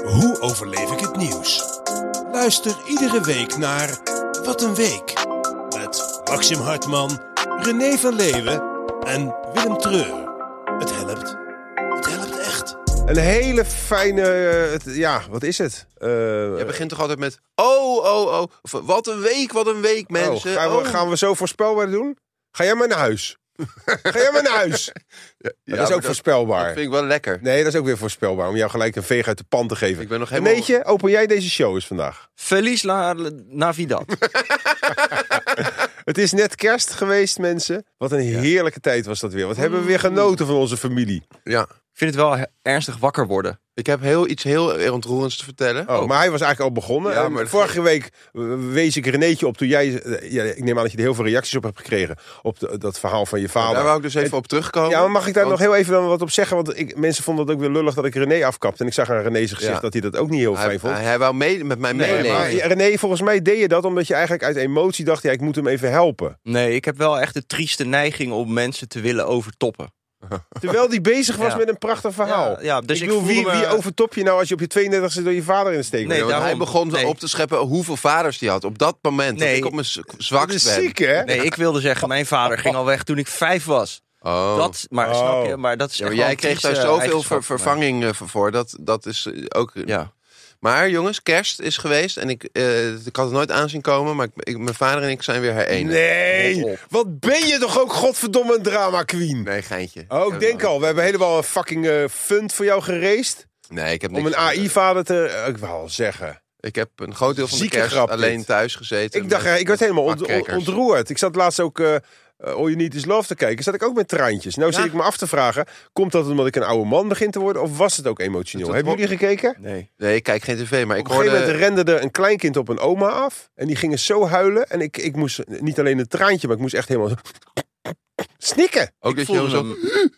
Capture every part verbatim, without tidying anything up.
Hoe overleef ik het nieuws? Luister iedere week naar Wat een Week. Met Maxim Hartman, René van Leeuwen en Willem Treur. Het helpt. Het helpt echt. Een hele fijne... Uh, ja, wat is het? Uh, Je begint toch altijd met... Oh, oh, oh. Of, wat een week, wat een week, mensen. Oh, gaan, we, oh. gaan we zo voorspelbaar doen? Ga jij maar naar huis. Ga jij maar naar huis. Ja, ja, dat is ook dat, voorspelbaar. Dat vind ik wel lekker. Nee, dat is ook weer voorspelbaar. Om jou gelijk een veeg uit de pan te geven. Ik ben nog helemaal... Neetje, open jij deze show eens vandaag? Feliz la Navidad. Het is net kerst geweest, mensen. Wat een heerlijke ja. tijd was dat weer. Wat hebben we weer genoten van onze familie. Ja. Ik vind het wel ernstig wakker worden. Ik heb heel, iets heel ontroerends te vertellen. Oh, maar hij was eigenlijk al begonnen. Ja, maar vorige week wees ik Renéetje op toen jij... Ja, ik neem aan dat je er heel veel reacties op hebt gekregen. Op de, dat verhaal van je vader. Daar wou ik dus even en, op terugkomen. Ja, maar mag ik daar want... nog heel even wat op zeggen? Want ik, mensen vonden het ook weer lullig dat ik René afkapte. En ik zag aan René zijn gezicht ja. dat hij dat ook niet heel hij, fijn vond. Hij, hij wou mee, met mij nee, meeleven. Maar René, volgens mij deed je dat omdat je eigenlijk uit emotie dacht... ja, ik moet hem even helpen. Nee, ik heb wel echt de trieste neiging om mensen te willen overtoppen. Terwijl die bezig was ja. met een prachtig verhaal. Ja, ja, dus ik bedoel, wie, me... wie overtop je nou als je op je tweeëndertigste door je vader in de steek nee, daarom, Hij begon nee. op te scheppen hoeveel vaders hij had. Op dat moment nee. dat ik op mijn zwakst ben. Ziek, hè? Nee, ik wilde zeggen, mijn vader ging al weg toen ik vijf was. Oh. Dat, maar oh. snap je? Maar dat is ja, echt maar jij kreeg daar zoveel ver, maar. vervanging uh, voor. Dat, dat is uh, ook... Ja. Maar jongens, kerst is geweest en ik, uh, ik had het nooit aanzien komen, maar ik, ik, mijn vader en ik zijn weer herenigd. Nee, wat ben je toch ook godverdomme een drama queen. Nee, geintje. Oh, ik denk al, we hebben helemaal een fucking uh, fund voor jou geraced. Nee, ik heb niks. Om een A I-vader te, uh, ik wou al zeggen. Ik heb een groot deel van Zieke de kerst grap, alleen dit. thuis gezeten. Ik dacht, uh, ik werd helemaal ont, ont, ontroerd. Ik zat laatst ook... Uh, Uh, All You Need Is Love te kijken, zat ik ook met traantjes. Nou ja. zit ik me af te vragen, komt dat omdat ik een oude man begin te worden... of was het ook emotioneel? Hebben jullie gekeken? Nee. Nee, ik kijk geen tv, maar op ik hoorde... Op een hoorde... gegeven moment rende er een kleinkind op een oma af... en die gingen zo huilen. En ik, ik moest niet alleen een traantje, maar ik moest echt helemaal... snikken. Ook ik dat je zo...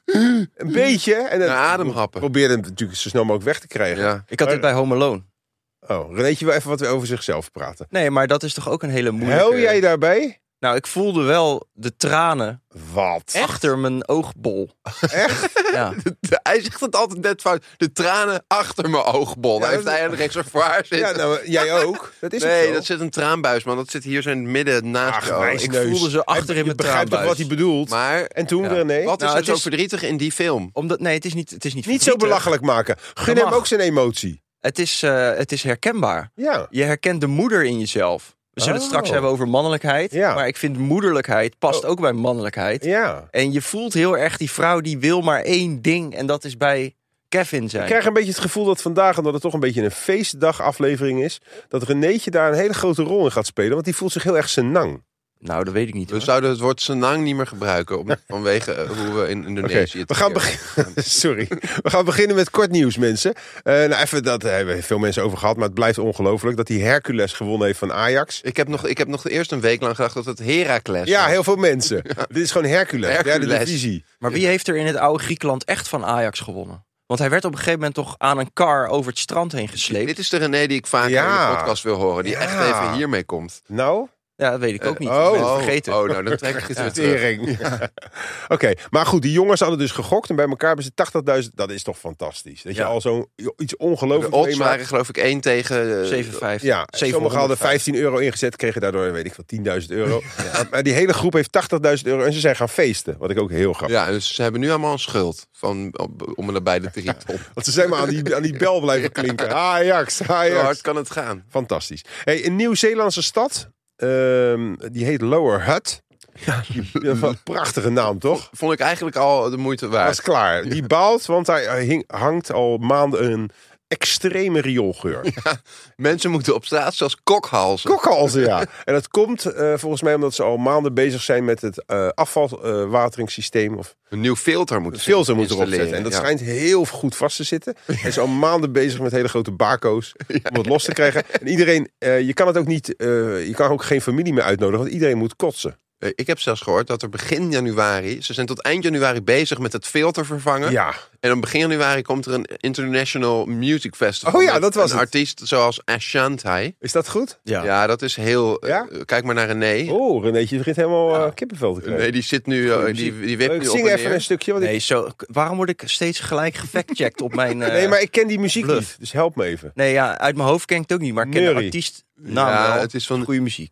een beetje. En dan ademhappen. Probeerde hem natuurlijk zo snel mogelijk weg te krijgen. Ja. Ik had dit bij Home Alone. Oh, Renéetje wil even wat over zichzelf praten. Nee, maar dat is toch ook een hele moeilijke... Huil jij daarbij? Nou, ik voelde wel de tranen Wat? achter mijn oogbol. Echt? Ja. De, de, hij zegt het altijd net fout. De tranen achter mijn oogbol. Ja, daar heeft hij een reservoir zitten. Ja, nou, jij ook. Dat is nee, zo. dat zit een traanbuis, man. Dat zit hier zo in het midden naast Ach, je oog. Ik voelde ze achter hij, in mijn begrijpt toch wat hij bedoelt? Maar, en toen, ja. René? Wat is nou, er zo is... verdrietig in die film? Omdat, nee, het is niet, het is niet Niet zo belachelijk maken. Gun hem ook zijn emotie. Het is, uh, het is herkenbaar. Ja. Je herkent de moeder in jezelf. We zullen oh. het straks hebben over mannelijkheid. Ja. Maar ik vind moederlijkheid past oh. ook bij mannelijkheid. Ja. En je voelt heel erg die vrouw die wil maar één ding. En dat is bij Kevin zijn. Ik krijg een beetje het gevoel dat vandaag, omdat het toch een beetje een feestdagaflevering is... dat Renéetje daar een hele grote rol in gaat spelen. Want die voelt zich heel erg senang. Nou, dat weet ik niet. We hoor. zouden het woord senang niet meer gebruiken. Om, vanwege uh, hoe we in Indonesië... Okay, we gaan beginnen. Sorry. We gaan beginnen met kort nieuws, mensen. Uh, nou, even, dat hebben we veel mensen over gehad. Maar het blijft ongelooflijk dat hij Hercules gewonnen heeft van Ajax. Ik heb nog, ik heb nog eerst een week lang gedacht dat het Heracles Ja, was. heel veel mensen. Ja. Dit is gewoon Hercules, Hercules. derde divisie. Maar wie heeft er in het oude Griekenland echt van Ajax gewonnen? Want hij werd op een gegeven moment toch aan een kar over het strand heen gesleept. Dit is de René die ik vaker ja. in de podcast wil horen. Die ja. echt even hiermee komt. Nou... Ja, dat weet ik ook niet. Uh, oh, ik ben het vergeten. Oh, nou, dan trek ik het ja. weer terug. Ja. Oké, okay, maar goed, die jongens hadden dus gegokt en bij elkaar hebben ze tachtigduizend. Dat is toch fantastisch. Dat ja. je al zo iets ongelooflijk De odds waren geloof ik één tegen... zeven vijf. Ja, sommigen hadden vijftien euro ingezet, kregen daardoor, weet ik veel, tienduizend euro. Ja. Maar die hele groep heeft tachtigduizend euro en ze zijn gaan feesten. Wat ik ook heel grappig Ja, dus ze hebben nu allemaal een schuld van, om er beide te rieten op. Want ze zijn maar aan die, aan die bel blijven klinken. Ajax, Ajax. Zo hard kan het gaan. Fantastisch. Hey, een Nieuw-Zeelandse stad... Um, die heet Lower Hutt. Ja, een prachtige naam, toch? Vond ik eigenlijk al de moeite waard. Dat is klaar. Die baalt, want hij hing, hangt al maanden een extreme rioolgeur. Ja, mensen moeten op straat zelfs kokhalzen. Kokhalzen, ja. En dat komt uh, volgens mij omdat ze al maanden bezig zijn met het uh, afvalwateringssysteem. Uh, of een nieuw filter moet, filter moet erop zetten. En dat ja. schijnt heel goed vast te zitten. Hij is al maanden bezig met hele grote bako's ja, om het los te krijgen. En iedereen, uh, je kan het ook niet, uh, je kan ook geen familie meer uitnodigen, want iedereen moet kotsen. Ik heb zelfs gehoord dat er begin januari... Ze zijn tot eind januari bezig met het filter vervangen. Ja. En dan begin januari komt er een International Music Festival. Oh ja, met dat was een het. artiest zoals Ashanti. Is dat goed? Ja. Ja, dat is heel... Ja? uh, kijk maar naar René. Oh, Renéetje begint helemaal Ja. uh, kippenvel te krijgen. Nee, die zit nu... uh, die, die wipt Leuk, nu op zing en even neer. een stukje. Want ik... Nee, zo, waarom word ik steeds gelijk gefactcheckt op mijn... uh, nee, maar ik ken die muziek bluff. niet. Dus help me even. Nee, ja, uit mijn hoofd ken ik het ook niet, maar ik ken de Neurie. artiest naam Ja, wel. het is van... Goede muziek.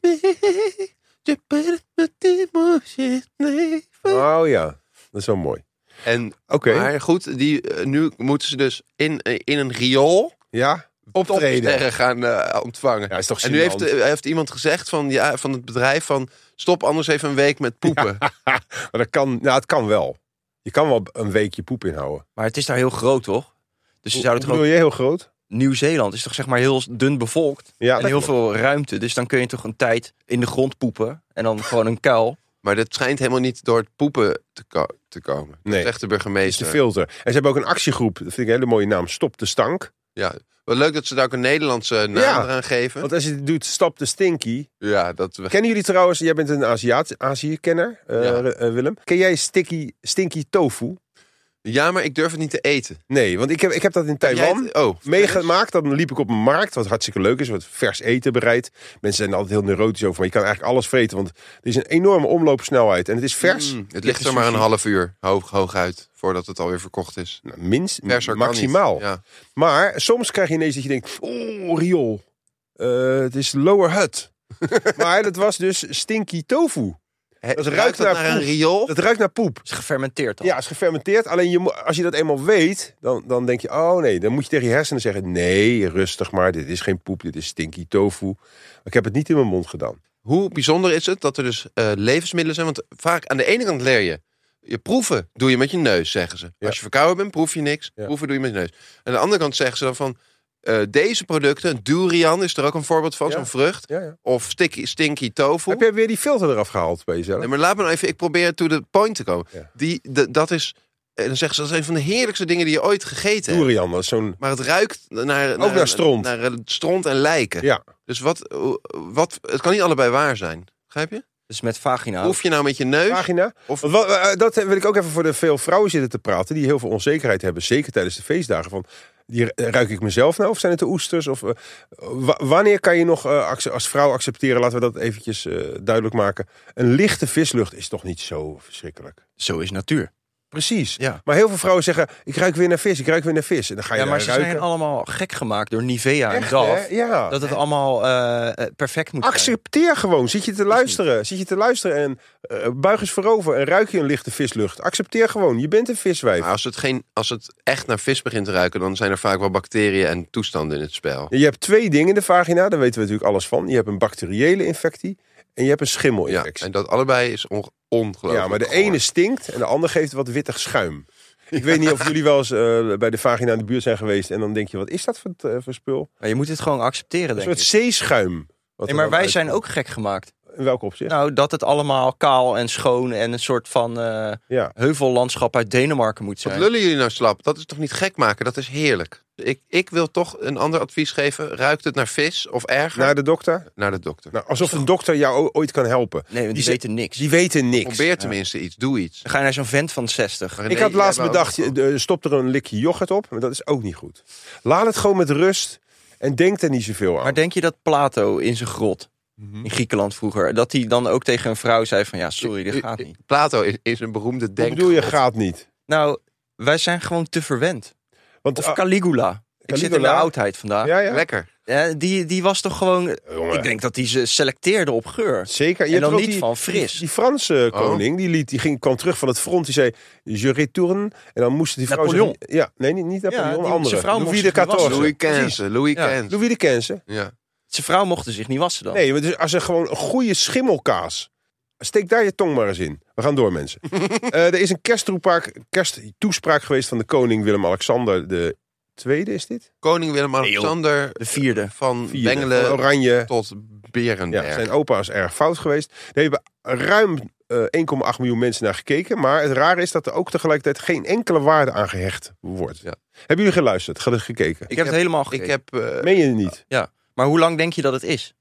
Oh ja, dat is wel mooi. En, Oké, maar goed, die, uh, nu moeten ze dus in, uh, in een riool ja, optreden. topsterren gaan uh, ontvangen. Ja, is toch En nu heeft, gênant. uh, heeft iemand gezegd van, ja, van het bedrijf van... stop anders even een week met poepen. Maar dat kan, nou, het kan wel. Je kan wel een weekje poep inhouden. Maar het is daar heel groot, toch? Dus ze Hoe zouden toch bedoel ook... je heel groot? Nieuw-Zeeland is toch zeg maar heel dun bevolkt Ja, en dat heel klopt. veel ruimte. Dus dan kun je toch een tijd in de grond poepen en dan gewoon een kuil. Maar dat schijnt helemaal niet door het poepen te, ko- te komen. Nee. Zegt de is de burgemeester. filter. En ze hebben ook een actiegroep. Dat vind ik een hele mooie naam. Stop de stank. Ja. Wat leuk dat ze daar ook een Nederlandse naam Ja. eraan geven. Want als je het doet, stop de stinky. Ja, dat we... Kennen jullie trouwens, jij bent een Aziat, Azië-kenner, uh, Ja. uh, Willem. Ken jij sticky, stinky tofu? ja, maar ik durf het niet te eten. Nee, want ik heb, ik heb dat in Taiwan Jij- oh, meegemaakt. Dan liep ik op een markt, wat hartstikke leuk is, wat vers eten bereid. Mensen zijn er altijd heel neurotisch over, maar je kan eigenlijk alles vreten. Want er is een enorme omloopsnelheid en het is vers. Mm, het ligt er maar een half uur hoog, hooguit voordat het alweer verkocht is. Nou, minst, Verser kan maximaal. niet. Ja. Maar soms krijg je ineens dat je denkt, oh, riool. Uh, het is lower hut. Maar dat was dus stinky tofu. He, Dat ruikt ruikt dat naar naar een poep. riool? Dat ruikt naar poep. Het is gefermenteerd al. Ja, het is gefermenteerd. Alleen je, mo- als je dat eenmaal weet, dan, dan denk je, oh nee, dan moet je tegen je hersenen zeggen, nee, rustig maar, dit is geen poep, dit is stinky tofu. Maar ik heb het niet in mijn mond gedaan. Hoe bijzonder is het dat er dus uh, levensmiddelen zijn? Want vaak aan de ene kant leer je, je proeven doe je met je neus, zeggen ze. Ja. Als je verkouden bent, proef je niks. Ja. Proeven doe je met je neus. En aan de andere kant zeggen ze dan van, uh, deze producten, durian is er ook een voorbeeld van, Ja. zo'n vrucht. Ja, ja. Of sticky, stinky tofu. Heb jij weer die filter eraf gehaald bij jezelf? Nee, maar laat me nou even, ik probeer to the point te komen. Ja. Die, de, dat is, en dan zeggen ze, dat is een van de heerlijkste dingen die je ooit gegeten hebt. Durian, dat is zo'n... Maar het ruikt naar, Ook naar stront. Naar, naar stront en lijken. Ja, Dus wat, wat, het kan niet allebei waar zijn. Begrijp je? Dus met vagina. Proef je nou met je neus? vagina. Of- Want wat, uh, dat wil ik ook even voor de veel vrouwen zitten te praten, die heel veel onzekerheid hebben, zeker tijdens de feestdagen. Van, die, ruik ik mezelf nou of zijn het de oesters? Of, uh, wa- wanneer kan je nog uh, als vrouw accepteren, laten we dat eventjes uh, duidelijk maken, een lichte vislucht is toch niet zo verschrikkelijk? Zo is natuur. Precies. Ja. Maar heel veel vrouwen zeggen, ik ruik weer naar vis, ik ruik weer naar vis. En dan ga je Ja, maar daar ze ruiken. zijn allemaal gek gemaakt door Nivea en Echt, Dove. hè? Ja. Dat het allemaal uh, perfect moet zijn. Accepteer gewoon. Zit je te luisteren. Zit je te luisteren en uh, buig eens voorover en ruik je een lichte vislucht. Accepteer gewoon. Je bent een viswijf. Maar als het, geen, als het echt naar vis begint te ruiken, dan zijn er vaak wel bacteriën en toestanden in het spel. Je hebt twee dingen in de vagina, daar weten we natuurlijk alles van. Je hebt een bacteriële infectie en je hebt een Ja, schimmelinfectie. en dat allebei is on, ongelooflijk. Ja, maar de goor. ene stinkt en de ander geeft wat wittig schuim. Ik weet niet of jullie wel eens uh, bij de vagina in de buurt zijn geweest en dan denk je, wat is dat voor, uh, voor spul? Maar je moet het gewoon accepteren, Een denk soort ik. zeeschuim. wat Nee, er maar dan wij zijn uitkomt. ook gek gemaakt. In welk opzicht? Nou, dat het allemaal kaal en schoon en een soort van uh, Ja. heuvellandschap uit Denemarken moet Wat zijn. lullen jullie nou slap? Dat is toch niet gek maken? Dat is heerlijk. Ik, ik wil toch een ander advies geven. Ruikt het naar vis of erger? Naar de dokter? Naar de dokter. Nou, alsof een dokter jou o- ooit kan helpen. Nee, want die ze- weten niks. Die weten niks. Probeer tenminste iets. Doe iets. Dan ga je naar zo'n vent van zestig. Maar Ik nee, had laatst jij wou bedacht, ook- je- de- stop er een likje yoghurt op. Maar dat is ook niet goed. Laat het gewoon met rust. En denk er niet zoveel aan. Maar denk je dat Plato in zijn grot, in Griekenland vroeger, dat hij dan ook tegen een vrouw zei van ja, sorry, dit gaat niet. Plato is, is een beroemde Wat denk. bedoel je, gaat niet? Nou, wij zijn gewoon te verwend. Want, Of ah, Caligula. Ik zit in de Caligula. oudheid vandaag. ja, ja. Lekker. Ja, die, die was toch gewoon... Jongen. Ik denk dat hij ze selecteerde op geur. Zeker. Je En hebt dan ook niet die, van fris. Die, die Franse Oh. koning, die, liet, die ging, kwam terug van het front. Die zei, je retourne. En dan moest die vrouw Napoleon. zeggen- ja, nee, niet, niet Napoleon, die- een andere. zijn vrouw Louis mocht de zich niet wassen. quatorze. Louis Precies. Quinze. Louis Ja. Quinze. Louis de Quinze. Ja. Zijn vrouw mocht zich niet wassen dan. Nee, maar dus als er gewoon een goede schimmelkaas. Steek daar je tong maar eens in. We gaan door, mensen. uh, er is een kersttoespraak, kersttoespraak geweest van de koning Willem-Alexander de Tweede, is dit? Koning Willem-Alexander De vierde. van Vierde. Bengelen Van Oranje. tot Berenberg. Ja, zijn opa is erg fout geweest. Daar hebben ruim uh, één komma acht miljoen mensen naar gekeken. Maar het rare is dat er ook tegelijkertijd geen enkele waarde aan gehecht wordt. Ja. Hebben jullie geluisterd? Ge- gekeken? Ik heb het helemaal gekeken. Ik heb... eh, Meen je het niet? Ja, maar hoe lang denk je dat het is?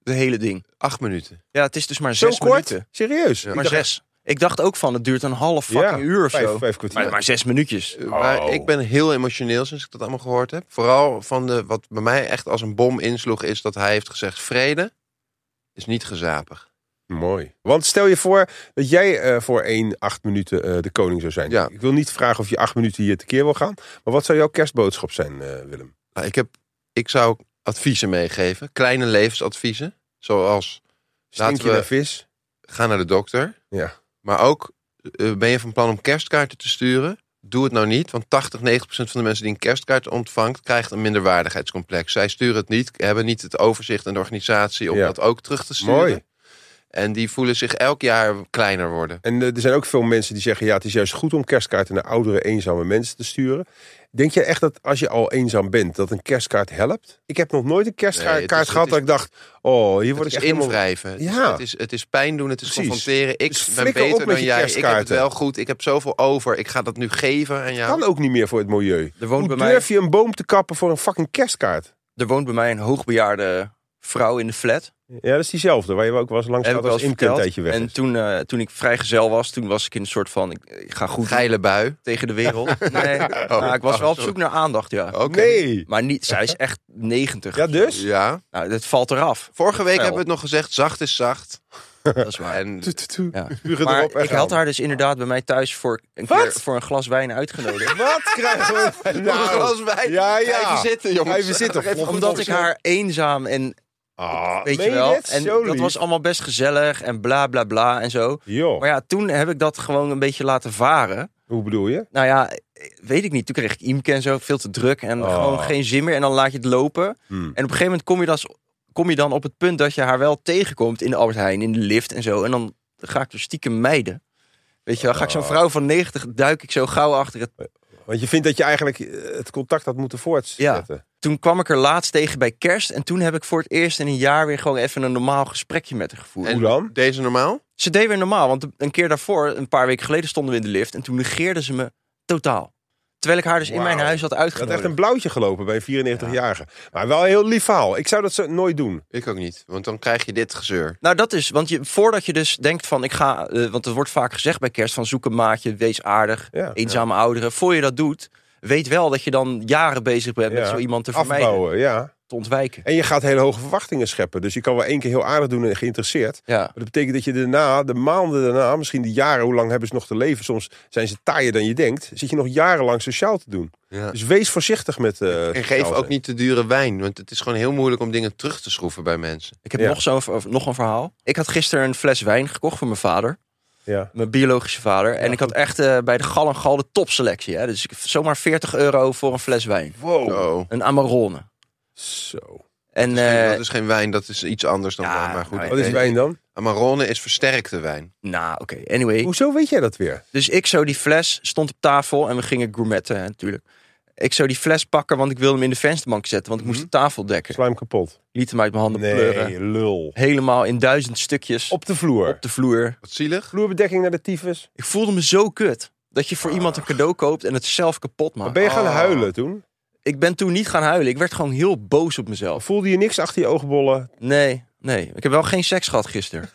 De hele ding. Acht minuten. Ja, het is dus maar Zo zes kort? minuten. Serieus? Ja. Ik Maar dacht- zes. Ik dacht ook van, het duurt een half fucking Ja, uur of vijf, zo. vijf kwartier. Maar, maar zes minuutjes. Uh, Maar Oh. ik ben heel emotioneel sinds ik dat allemaal gehoord heb. Vooral van de, wat bij mij echt als een bom insloeg, is dat hij heeft gezegd: vrede is niet gezapig. Mooi. Want stel je voor dat jij eh, voor één acht minuten eh, de koning zou zijn. Ja. Ik wil niet vragen of je acht minuten hier tekeer wil gaan. Maar wat zou jouw kerstboodschap zijn, eh, Willem? Nou, ik, heb, ik zou adviezen meegeven. Kleine levensadviezen. Zoals, Stink Laten je we- naar vis? ga naar de dokter. Ja. Maar ook, uh, ben je van plan om kerstkaarten te sturen? Doe het nou niet, want tachtig, negentig procent van de mensen die een kerstkaart ontvangt, krijgt een minderwaardigheidscomplex. Zij sturen het niet, hebben niet het overzicht en de organisatie om Ja. dat ook terug te sturen. Mooi. En die voelen zich elk jaar kleiner worden. En eh, er zijn ook veel mensen die zeggen, ja, het is juist goed om kerstkaarten naar oudere, eenzame mensen te sturen. Denk je echt dat als je al eenzaam bent, dat een kerstkaart helpt? Ik heb nog nooit een kerstkaart Nee, het is- het gehad is- dat ik dacht, oh, hier Het word is ik echt helemaal... invrijven. Het is- Ja. Het, is, het is pijn doen, het is Precies. confronteren. Ik Dus ben flikker op beter met dan je jij. Ik heb het kerstkaarten. wel goed. Ik heb zoveel over. Ik ga dat nu geven aan jou. Kan ook niet meer voor het milieu. Er woont, Hoe bij durf mij, je een boom te kappen voor een fucking kerstkaart? er woont bij mij een hoogbejaarde vrouw in de flat. Ja, dat is diezelfde, waar je ook wel eens langs Heb gaat ik wel als eens Imke een verteld. tijdje weg En is. toen, eh, toen ik vrijgezel was, toen was ik in een soort van, ik, ik ga goed doen Geile bui. tegen de wereld. Nee, nou, ik was wel op zoek naar aandacht, ja. Oké. Nee! Maar niet, zij is echt negentig. Ja, dus? Ja. Nou, dat valt eraf. Vorige week Fel. hebben we het nog gezegd, zacht is zacht. Dat is waar. En Tu, tu, tu. Ja. Spugen Maar erop en ik had gaan. haar dus inderdaad bij mij thuis voor een Wat? keer voor een glas wijn uitgenodigd. Wat krijgen we? nog een glas wijn. Ja, ja. Ga even zitten, jongens. Even zitten. Ga even goed Omdat ik opzetten. haar eenzaam en Ah, weet meen je wel. dit? En Zo dat lief. was allemaal best gezellig en bla bla bla en zo. Joh, Maar ja, toen heb ik dat gewoon een beetje laten varen. hoe bedoel je? Nou ja, weet ik niet. Toen kreeg ik Imke en zo, veel te druk en Oh. gewoon geen zin meer. En dan laat je het lopen. Hmm. En op een gegeven moment kom je, dan, kom je dan op het punt dat je haar wel tegenkomt in de Albert Heijn, in de lift en zo. En dan ga ik er stiekem mijden. Weet je wel, ga ik zo'n Oh. vrouw van negentig, duik ik zo gauw achter het. Want je vindt dat je eigenlijk eh, het contact had moeten voortzetten. Toen kwam ik er laatst tegen bij kerst. En toen heb ik voor het eerst in een jaar weer gewoon even een normaal gesprekje met haar gevoerd. En Hoe dan? Deze normaal? Ze deed weer normaal, want een keer daarvoor, een paar weken geleden, stonden we in de lift. En toen negeerde ze me totaal. Terwijl ik haar dus in mijn Wauw. huis had Je had uitgenodigd. echt een blauwtje gelopen bij een vierennegentig-jarige. Maar wel een heel lief verhaal. Ik zou dat zo nooit doen. Ik ook niet, want dan krijg je dit gezeur. Nou, dat is, want je, voordat je dus denkt van, ik ga, eh, want het wordt vaak gezegd bij kerst van zoek een maatje, wees aardig, Ja. eenzame ouderen. Voor je dat doet, weet wel dat je dan jaren bezig bent met Ja. zo iemand te vermijden, Afbouwen, ja. te ontwijken. En je gaat hele hoge verwachtingen scheppen. Dus je kan wel één keer heel aardig doen en geïnteresseerd. Ja. Maar dat betekent dat je daarna, de maanden daarna, misschien de jaren, hoe lang hebben ze nog te leven? Soms zijn ze taaier dan je denkt. Zit je nog jarenlang sociaal te doen. Ja. Dus wees voorzichtig met eh En geef sociaal ook zijn. niet te dure wijn, want het is gewoon heel moeilijk om dingen terug te schroeven bij mensen. Ik heb Ja. nog, zo'n, of nog een verhaal. Ik had gisteren een fles wijn gekocht voor mijn vader. Ja. Mijn biologische vader. En ik had echt eh, bij de Gal en Gal de topselectie. Hè? Dus ik zomaar veertig euro voor een fles wijn. Wow. Zo. Een Amarone. Zo. En Eh, eh, dat is geen wijn, dat is iets anders dan ja, wijn. Maar goed, nou, Wat is eh, wijn dan? Amarone is versterkte wijn. nou, oké. Anyway. Hoezo weet jij dat weer? Dus ik zo die fles stond op tafel en we gingen gourmetten hè, natuurlijk. Ik zou die fles pakken, want ik wilde hem in de vensterbank zetten. Want ik moest de tafel dekken. Sla hem kapot. Liet hem uit mijn handen pleuren. Nee, lul. Helemaal in duizend stukjes op, Op de vloer. de vloer. Wat zielig. Vloerbedekking naar de tyfus. Ik voelde me zo kut. Dat je voor iemand een cadeau koopt en het zelf kapot Maar maakt. ben je gaan Oh. huilen toen? Ik ben toen niet gaan huilen. Ik werd gewoon heel boos op mezelf. Voelde je niks achter je oogbollen? Nee, nee. Ik heb wel geen seks gehad gisteren.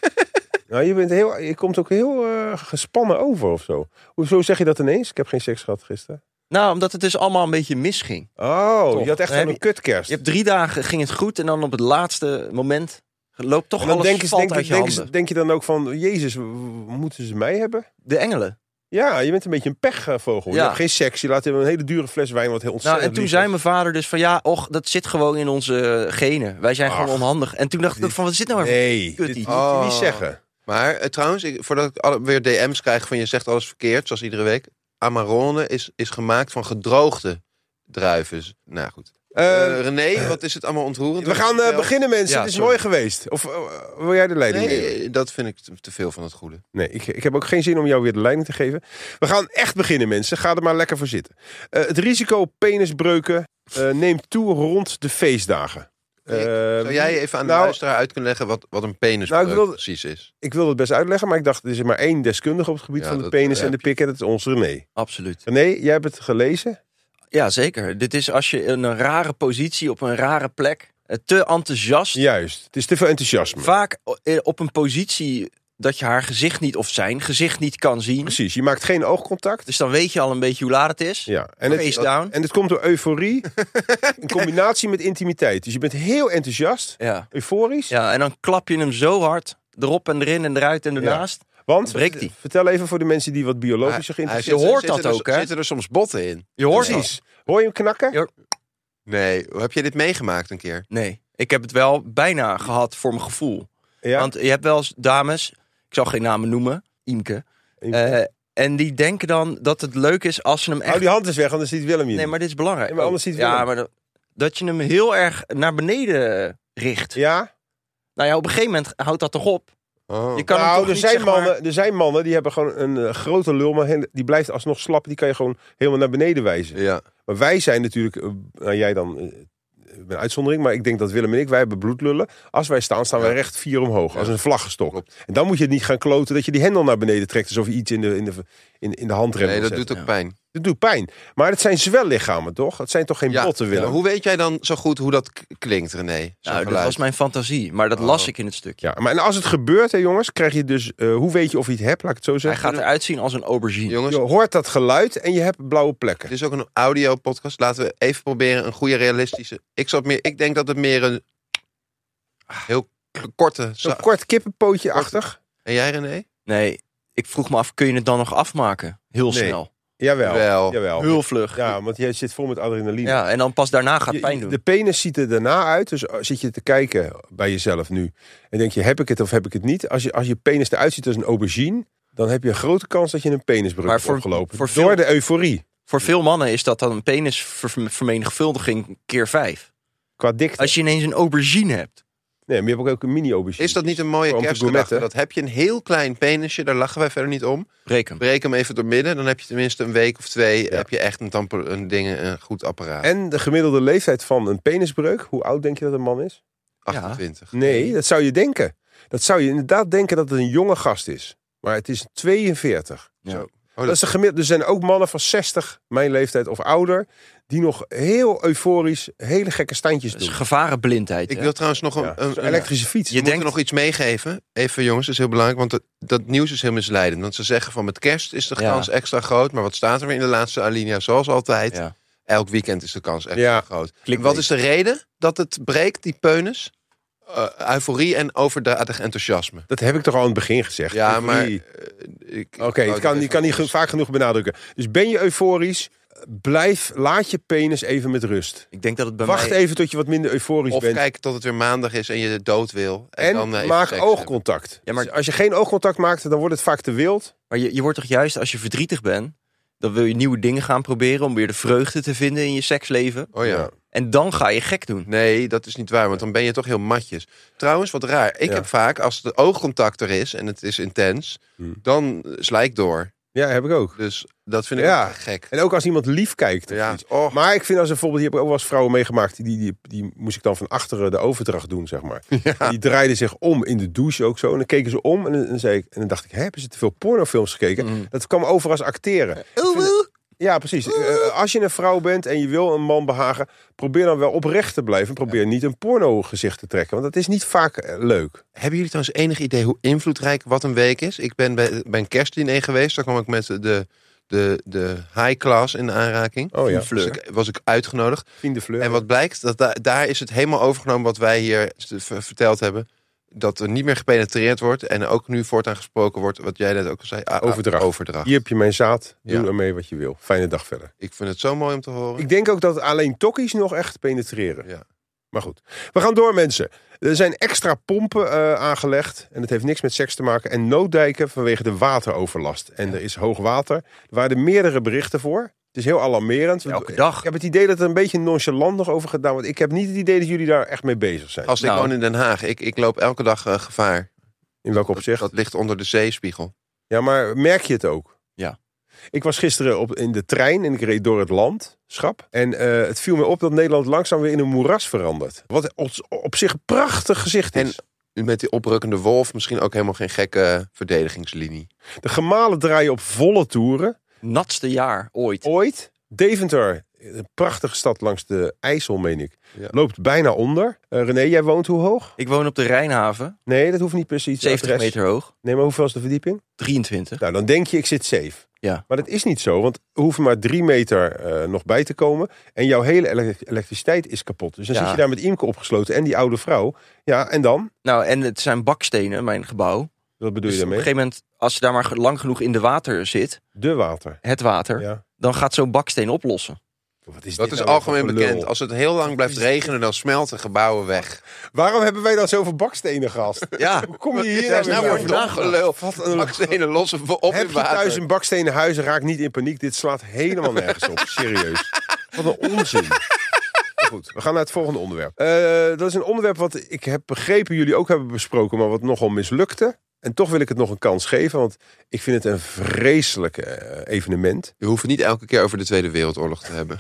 Nou, je, bent heel, je komt ook heel eh, gespannen over of zo. Hoezo zeg je dat ineens? Ik heb geen seks gehad gisteren. Nou, omdat het dus allemaal een beetje misging. Oh, Toch. je had echt Dan heb zo'n je- kutkerst. Je hebt drie dagen ging het goed en dan op het laatste moment loopt toch En dan alles denk, je, valt denk, uit je denk, handen. denk je dan ook van, Jezus, w- w- moeten ze mij hebben? De engelen. Ja, je bent een beetje een pechvogel. Je Ja. hebt geen seks, je laat hem een hele dure fles wijn, wat heel Nou, ontzettend en toen lief zei is. mijn vader dus van ja, och, dat zit gewoon in onze genen. Wij zijn Ach. gewoon onhandig. En toen dacht ik van wat zit nou even? Nee, Kut dit iets. moet je niet Oh. zeggen. Maar eh, trouwens, ik, voordat ik alle, weer D M's krijg van je zegt alles verkeerd, zoals iedere week. Amarone is, is gemaakt van gedroogde druiven. Nou goed. Eh, Eh, René, wat is het allemaal ontroerend? we gaan eh, Vertel. beginnen, mensen. Ja, het is sorry. mooi geweest. Of eh, wil jij de leiding nemen? Nee, dat vind ik te, te veel van het goede. Nee, ik, ik heb ook geen zin om jou weer de leiding te geven. We gaan echt beginnen, mensen. Ga er maar lekker voor zitten. Eh, het risico op penisbreuken eh, neemt toe rond de feestdagen. Eh, Zou jij even aan de nou, luisteraar uit kunnen leggen wat, wat een penisbreuk Nou, ik wilde- precies is? Ik wilde het best uitleggen, maar ik dacht, er is maar één deskundige op het gebied Ja, van de dat penis en heb de pik. En dat is ons René. Absoluut. René, jij hebt het gelezen. Ja, zeker. Dit is als je in een rare positie op een rare plek Uh, te enthousiast. Juist, het is te veel enthousiasme. Vaak op een positie dat je haar gezicht niet of zijn gezicht niet kan zien. Precies, je maakt geen oogcontact. Dus dan weet je al een beetje hoe laat het is. Ja. En, het, Face down. en het komt door euforie in combinatie met intimiteit. Dus je bent heel enthousiast, Ja. euforisch. ja, en dan klap je hem zo hard erop en erin en eruit en ernaast. Want, breekt die. vertel even voor de mensen die wat biologischer Hij- hij geïnteresseerd zit- zijn. hoort dat zitten er- ook, hè? Zitten er soms botten in? Je hoort het. Precies. Hoor je hem knakken? Ja. Nee, heb je dit meegemaakt een keer? Nee, ik heb het wel bijna gehad voor mijn gevoel. Ja. Want je hebt wel eens dames, ik zal geen namen noemen, Imke. eh, en die denken dan dat het leuk is als ze hem echt... Hou die hand eens weg, anders ziet Willem je Nee, maar dit is belangrijk. Ja, maar anders ziet ja, Willem. maar dat, dat je hem heel erg naar beneden richt. Ja? Nou ja, op een gegeven moment houdt dat toch op. Oh. Je kan hem Nou, toch er niet, zijn, zeg maar- mannen, er zijn mannen die hebben gewoon een eh, grote lul, maar heel- die blijft alsnog slap. Die kan je gewoon helemaal naar beneden wijzen. Ja. Maar wij zijn natuurlijk, eh, nou jij dan, eh, ik ben een uitzondering, maar ik denk dat Willem en ik, wij hebben bloedlullen. Als wij staan, staan Ja. wij recht vier omhoog, Ja. als een vlaggenstok. Klopt. En dan moet je het niet gaan kloten dat je die hendel naar beneden trekt, alsof je iets in de, in de, in, in de handrem Nee, wil dat zetten. doet ook pijn. Dat doet pijn. Maar het zijn zwellichamen, toch? Het zijn toch geen Ja, botten, Willem? ja, hoe weet jij dan zo goed hoe dat k- klinkt, René? Zo'n Nou, dat geluid. was mijn fantasie, maar dat Oh. las ik in het stukje. Ja, maar en als het gebeurt, hè, jongens, krijg je dus, eh, hoe weet je of je het hebt, laat ik het zo Hij zeggen. gaat eruit zien als een aubergine. Jongens, Je hoort dat geluid en je hebt blauwe plekken. dit is ook een audio podcast. Laten we even proberen een goede realistische. Ik, zou het meer, ik denk dat het meer een heel k- korte. Zo'n za- kort kippenpootje-achtig. En jij, René? Nee, ik vroeg me af, kun je het dan nog afmaken? Heel Nee. snel. Jawel. Wel. Jawel. Heel vlug. Ja, want jij zit vol met adrenaline. Ja, en dan pas daarna gaat Je- pijn doen. De penis ziet er daarna uit. Dus zit je te kijken bij jezelf nu. En denk je, heb ik het of heb ik het niet? Als je, als je penis eruit ziet als een aubergine, dan heb je een grote kans dat je een penisbreuk Maar hebt voor- opgelopen. voor Door veel- de euforie. Voor veel mannen is dat dan een penisvermenigvuldiging keer vijf. Qua dikte. Als je ineens een aubergine hebt. Nee, maar je hebt ook een mini-aubergine. Is dat niet een mooie Om te kerstgedachte? gourmetten. Dat heb je een heel klein penisje, daar lachen wij verder niet om. Breek hem. Breek hem even door midden, dan heb je tenminste een week of twee. Heb je echt een, tamper, een, ding, een goed apparaat. En de gemiddelde leeftijd van een penisbreuk, hoe oud denk je dat een man is? achtentwintig. Nee, dat zou je denken. Dat zou je inderdaad denken dat het een jonge gast is. Maar het is tweeënveertig. Ja. Zo. Oh, Dat dat is de gemiddelde. Er zijn ook mannen van zestig, mijn leeftijd of ouder, die nog heel euforisch hele gekke standjes Dat is doen. gevarenblindheid. Ik hè? wil trouwens nog een, Ja, een, zo'n elektrische fiets. Je Je moet denkt- er nog iets meegeven. Even jongens, dat is heel belangrijk. Want dat, dat nieuws is heel misleidend. Want ze zeggen van met kerst is de Ja. kans extra groot. Maar wat staat er weer in de laatste alinea? Zoals altijd. Ja. Elk weekend is de kans extra Ja. groot. En Clickbait. wat is de reden dat het breekt, die penis? Uh, euforie en overdadig enthousiasme. Dat heb ik toch al aan het begin gezegd. Ja, maar... Euforie. uh, ik- Oké, ik het wou kan, dit je kan niet even- ge- vaak genoeg benadrukken. Dus ben je euforisch, blijf, laat je penis even met rust. Ik denk dat het bij Wacht mij... even tot je wat minder euforisch Of bent. kijk tot het weer maandag is en je dood wil. En, En dan, uh, even maak seks oogcontact. Ja, maar- Dus als je geen oogcontact maakt, dan wordt het vaak te wild. Maar je, je wordt toch juist als je verdrietig bent, dan wil je nieuwe dingen gaan proberen om weer de vreugde te vinden in je seksleven. hebben. Oh ja. Ja. En dan ga je gek doen. Nee, dat is niet waar, want dan ben je toch heel matjes. Trouwens, wat raar. Ik Ja. heb vaak, als de oogcontact er is en het is intens, Hmm. dan sla ik door. Ja, heb ik ook. Dus dat vind ik Ja. ook echt gek. En ook als iemand lief kijkt. Of Ja. iets. Oh. Maar ik vind als een voorbeeld, die heb ik ook wel eens vrouwen meegemaakt. Die, die, die moest ik dan van achteren de overdracht doen, zeg maar. Ja. Die draaiden zich om in de douche ook zo. En dan keken ze om en dan, dan zei ik, en dan dacht ik, hè, hebben ze te veel pornofilms gekeken? Mm. Dat kwam over als acteren. Ik vind het- Ja, precies. Eh, als je een vrouw bent en je wil een man behagen, probeer dan wel oprecht te blijven. Probeer niet een porno gezicht te trekken, want dat is niet vaak eh, leuk. Hebben jullie trouwens enig idee hoe invloedrijk wat een week is? Ik ben bij, bij een kerstdiner geweest. Daar kwam ik met de, de, de high class in de aanraking. Oh ja, Dus ik, was ik uitgenodigd. Fien de Fleur. En wat blijkt, dat da- daar is het helemaal overgenomen wat wij hier v- verteld hebben. Dat er niet meer gepenetreerd wordt. En ook nu voortaan gesproken wordt, wat jij net ook al zei. ah, ah, Overdracht. overdracht. Hier heb je mijn zaad, doe Ja. ermee wat je wil. Fijne dag verder. Ik vind het zo mooi om te horen. Ik denk ook dat alleen tokkies nog echt penetreren. Ja. Maar goed, we gaan door mensen. Er zijn extra pompen eh, aangelegd. En dat heeft niks met seks te maken. En nooddijken vanwege de wateroverlast. En er is hoog water. Er waren er meerdere berichten voor. Het is heel alarmerend. Elke dag. Ik heb het idee dat er een beetje nonchalant nog over gedaan wordt. Ik heb niet het idee dat jullie daar echt mee bezig zijn. Als ik Nou. woon in Den Haag, ik, ik loop elke dag eh, gevaar. In welk Dat, opzicht? dat ligt onder de zeespiegel. Ja, maar merk je het ook? Ja. Ik was gisteren op, in de trein en ik reed door het landschap. En eh, het viel me op dat Nederland langzaam weer in een moeras verandert. Wat op, op zich een prachtig gezicht is. En met die oprukkende wolf misschien ook helemaal geen gekke verdedigingslinie. De gemalen draaien op volle toeren. Natste jaar ooit. Ooit. Deventer Een prachtige stad langs de IJssel, meen ik. Ja. Loopt bijna onder. Uh, René, jij woont hoe hoog? Ik woon op de Rijnhaven, Nee, dat hoeft niet precies. zeventig adres. meter hoog, Nee, maar hoeveel is de verdieping? drieëntwintig. Nou, dan denk je, ik zit safe. Ja. Maar dat is niet zo, want er hoeft maar drie meter uh, nog bij te komen. En jouw hele ele- elektriciteit is kapot. Dus dan Ja. zit je daar met Imke opgesloten en die oude vrouw. Ja, en dan? Nou, en het zijn bakstenen, mijn gebouw. Wat bedoel Dus je op een daarmee? gegeven moment, als je daar maar lang genoeg in de water zit, De water. het water, Ja. dan gaat zo'n baksteen oplossen. Wat is, Dat dit is nou algemeen voor gelul? bekend. Als het heel lang blijft regenen, dan smelten gebouwen weg. Waarom hebben wij dan zoveel bakstenen, gast? Ja, Hoe kom je hier Daar is nou nou weer voor over? dom gelul. Wat een- Bakstenen lossen we op Heb in je water. thuis een bakstenen huis, raak niet in paniek. Dit slaat helemaal nergens op. Serieus. Wat een onzin. Maar goed, we gaan naar het volgende onderwerp. Uh, dat is een onderwerp wat ik heb begrepen jullie ook hebben besproken, maar wat nogal mislukte. En toch wil ik het nog een kans geven, want ik vind het een vreselijk uh, evenement. Je hoeft het niet elke keer over de Tweede Wereldoorlog te hebben.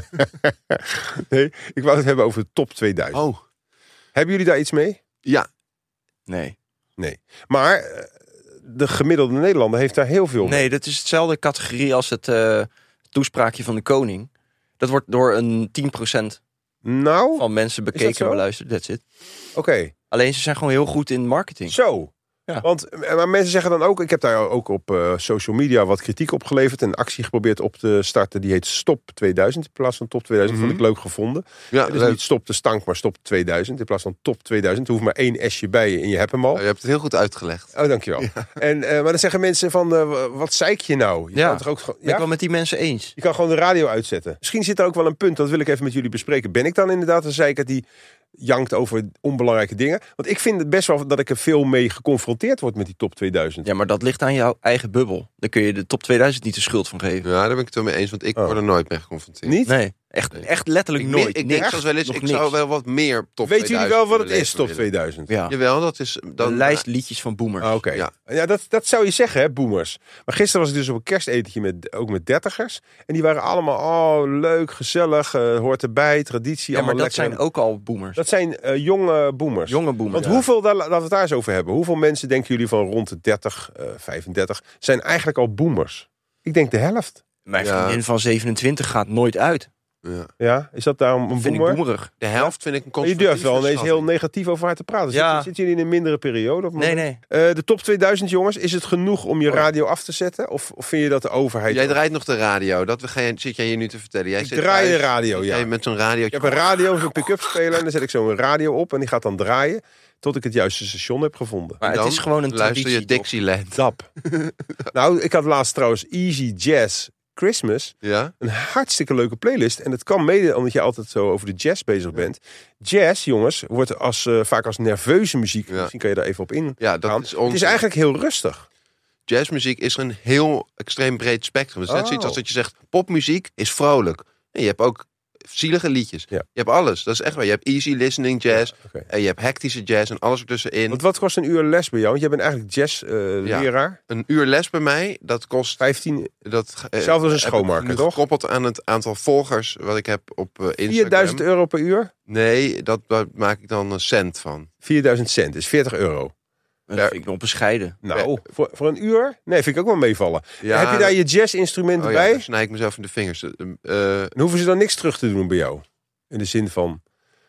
Nee, ik wou het hebben over de top tweeduizend. Oh, Hebben jullie daar iets mee? ja. nee. Nee. Maar uh, de gemiddelde Nederlander heeft daar heel veel mee. Nee, dat is hetzelfde categorie als het uh, toespraakje van de koning. Dat wordt door een tien procent Nou, van mensen dat bekeken zo? en beluisterd. That's it. oké. Okay. Alleen ze zijn gewoon heel goed in marketing. Zo. Ja. Want maar mensen zeggen dan ook, ik heb daar ook op uh, social media wat kritiek op geleverd. Een actie geprobeerd op te starten. Die heet Stop tweeduizend in plaats van Top tweeduizend. Mm-hmm. Vond ik leuk gevonden. Ja, Dus leuk. niet Stop de stank, maar Stop tweeduizend in plaats van Top tweeduizend. Er hoeft maar één S'je bij je en je hebt hem al. Oh, je hebt het heel goed uitgelegd. Oh, dankjewel. Ja. En, uh, maar dan zeggen mensen van, uh, wat zeik je nou? Je Ja. kan toch ook gewoon... Ben ik wel met die mensen eens. Je kan gewoon de radio uitzetten. Misschien zit er ook wel een punt, dat wil ik even met jullie bespreken. Ben ik dan inderdaad een zeiker die jankt over onbelangrijke dingen? Want ik vind het best wel dat ik er veel mee geconfronteerd word met die top tweeduizend. Ja, maar dat ligt aan jouw eigen bubbel. Daar kun je de top tweeduizend niet de schuld van geven. Ja, daar ben ik het wel mee eens, want ik Oh. word er nooit mee geconfronteerd. Niet? Nee, echt, Nee. echt letterlijk Ik, nooit. ik denk Niks. zelfs wel eens, Nog ik niks. zou wel wat meer top Weten jullie wel wat het tweeduizend is, top willen. tweeduizend? Ja, Jawel, dat is... Dan, een lijst liedjes van boomers. Ah, Oké. Ja. Ja, dat, dat zou je zeggen, hè, boomers. Maar gisteren was ik dus op een kerstetentje met, ook met dertigers. En die waren allemaal, oh, leuk, gezellig, uh, hoort erbij, traditie, Ja, maar allemaal dat lekker. zijn ook al boomers. Dat zijn uh, jonge boomers. Jonge boomers. Want ja. hoeveel, daar, laten we het daar eens over hebben. Hoeveel mensen denken jullie van rond de dertig, uh, vijfendertig, zijn eigenlijk al boomers? Ik denk de helft. Mijn Ja. vriendin van zevenentwintig gaat nooit uit. Ja. Ja, is dat daarom een Vind boomer? ik boemerig. De helft vind ik een Maar je conservatieve durft wel ineens heel schatting. negatief over haar te praten. Ja. Zitten, zitten jullie in een mindere periode? Op het Nee, moment? nee. Uh, de top tweeduizend, jongens, is het genoeg om je Oh. radio af te zetten? Of, of vind je dat de overheid... Jij draait nog de radio, dat we geen, zit jij hier nu te vertellen. Jij Ik zit draai de thuis, radio, zit ja. jij met zo'n radio. Ik heb een radio, zo'n pick-up speler. En dan zet ik zo'n radio op en die gaat dan draaien. Tot ik het juiste station heb gevonden. Maar het Dan is gewoon een luister traditie. je toch? Dixieland. Dap. Nou, ik had laatst trouwens Easy Jazz Christmas. Ja? Een hartstikke leuke playlist. En dat kan mede omdat je altijd zo over de jazz bezig bent. Jazz, jongens, wordt als, uh, vaak als nerveuze muziek. Ja. Misschien kan je daar even op in. Ja, dat gaan. is Het onzin. is eigenlijk heel rustig. Jazzmuziek is een heel extreem breed spectrum. Het is net Oh. zoiets als dat je zegt, popmuziek is vrolijk. En je hebt ook zielige liedjes. Ja. Je hebt alles. Dat is echt waar. Je hebt easy listening jazz. Okay. En je hebt hectische jazz en alles ertussenin. Want wat kost een uur les bij jou? Want jij bent eigenlijk jazz-leraar. Ja. Een uur les bij mij, dat kost... vijftien, Dat, eh, hetzelfde als een heb schoonmaker, ik nu toch? gekoppeld aan het aantal volgers wat ik heb op uh, Instagram. vierduizend euro per uur? Nee, dat, daar maak ik dan een cent van. vierduizend cent is veertig euro. Dat vind ik nog bescheiden. Nou, voor, voor een uur? Nee, vind ik ook wel meevallen. Ja, Heb je daar je jazzinstrumenten oh ja, bij? dan snij ik mezelf in de vingers. Uh, En hoeven ze dan niks terug te doen bij jou? In de zin van,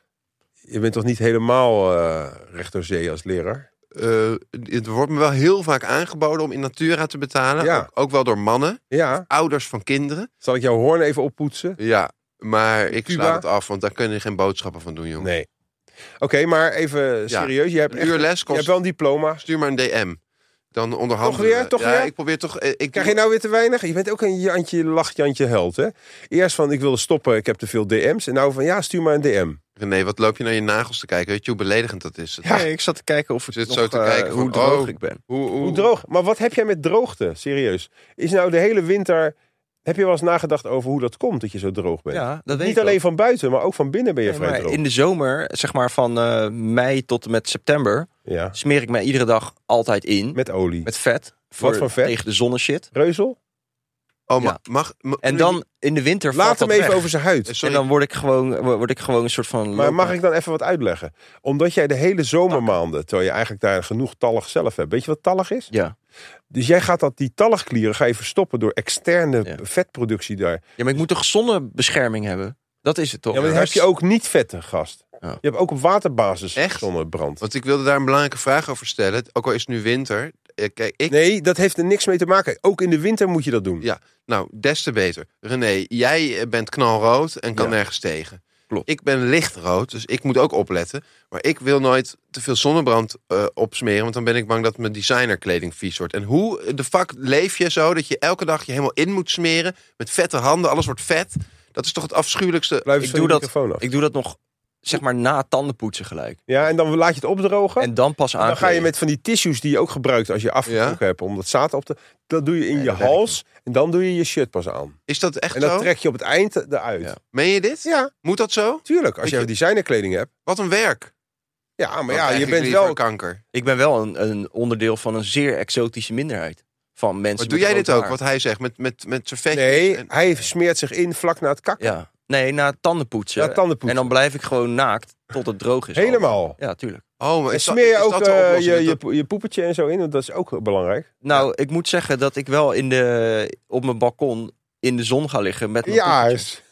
je bent toch niet helemaal uh, recht door zee als leraar? uh, het wordt me wel heel vaak aangeboden om in Natura te betalen. Ja. Ook, ook wel door mannen, Ja, ouders van kinderen. zal ik jouw hoorn even oppoetsen? Ja, maar ik Cuba? sla het af, want daar kun je geen boodschappen van doen, jongen. Nee. Oké, maar even serieus. Je hebt, Een echt, uur les je kost... hebt wel een diploma. Stuur maar een D M. Dan onderhandelen Toch weer? we. Toch ja, weer? ik probeer toch... eh, Ik Krijg je nou weer te weinig? Je bent ook een Jantje, lach Jantje held, hè? Eerst van, ik wilde stoppen, ik heb te veel D M's. En nou van, ja, stuur maar een D M. René, wat loop je naar je nagels te kijken? Weet je hoe beledigend dat is? Ja. Nee, ik zat te kijken of ik Zit nog, zo te uh, kijken hoe van, droog oh. ik ben. Hoe, hoe, Hoe droog? Maar wat heb jij met droogte? Serieus. Is nou de hele winter... Heb je wel eens nagedacht over hoe dat komt, dat je zo droog bent? Ja, dat weet Niet ik alleen ook. van buiten, maar ook van binnen ben je Nee, vrij maar droog. in de zomer, zeg maar van uh, mei tot en met september, Ja, smeer ik mij iedere dag altijd in. Met, met olie. vet. Voor, voor vet? Tegen de zonneshit. Reuzel? Oh, ma- Ja. mag, ma- En dan in de winter valt Laat hem dat even weg. over zijn huid. Sorry. En dan word ik gewoon, word ik gewoon een soort van... Maar mag loper. ik dan even wat uitleggen? Omdat jij de hele zomermaanden, terwijl je eigenlijk daar genoeg tallig zelf hebt. Weet je wat tallig is? Ja. Dus jij gaat dat, die talligklieren ga je verstoppen door externe Ja. vetproductie daar. ja, maar ik moet toch zonnebescherming hebben? Dat is het toch? Ja, maar dan heb je ook niet vetten, gast. Ja. Je hebt ook op waterbasis Echt? zonnebrand. Want ik wilde daar een belangrijke vraag over stellen. Ook al is het nu winter. Eh, Kijk, ik... Nee, dat heeft er niks mee te maken. Ook in de winter moet je dat doen. Ja, nou, des te beter. René, jij eh, bent knalrood en kan Ja. nergens tegen. Klopt. Ik ben lichtrood, dus ik moet ook opletten. Maar ik wil nooit te veel zonnebrand eh, opsmeren, want dan ben ik bang dat mijn designerkleding vies wordt. En hoe de fuck leef je zo dat je elke dag je helemaal in moet smeren met vette handen, alles wordt vet? Dat is toch het afschuwelijkste. Blijf eens Ik van doe je dat- microfoon af. Ik doe dat nog, zeg maar, na tandenpoetsen gelijk. Ja, en dan laat je het opdrogen. En dan pas En dan ga je aankleden. met van die tissues die je ook gebruikt als je afgetrokken Ja. hebt om dat zaad op te... Dat doe je in Nee, je dat werkt hals en dan doe je je shirt pas aan. Is dat echt En dat zo? trek je op het eind eruit. Ja. Meen je dit? Ja, Moet dat zo? tuurlijk. Als Weet je je- designerkleding hebt. Wat een werk. Ja, maar Dan ja, krijg je ik bent liever wel... kanker. Ik ben wel een, een onderdeel van een zeer exotische minderheid. Van mensen Maar doe met jij dit rood ook, haar. wat hij zegt, met, met, met zijn vetjes? Nee, en- hij smeert zich in vlak na het kakken. Ja. Nee, na tandenpoetsen. Ja, tandenpoetsen. En dan blijf ik gewoon naakt tot het droog is. Helemaal. Ja, tuurlijk. Oh, maar En is dat- smeer je is ook dat de eh, oplossing? je, Dat- je, je poepetje en zo in, want dat is ook belangrijk. Nou, ik moet zeggen dat ik wel in de, op mijn balkon in de zon ga liggen met mijn Ja, poepetje. is...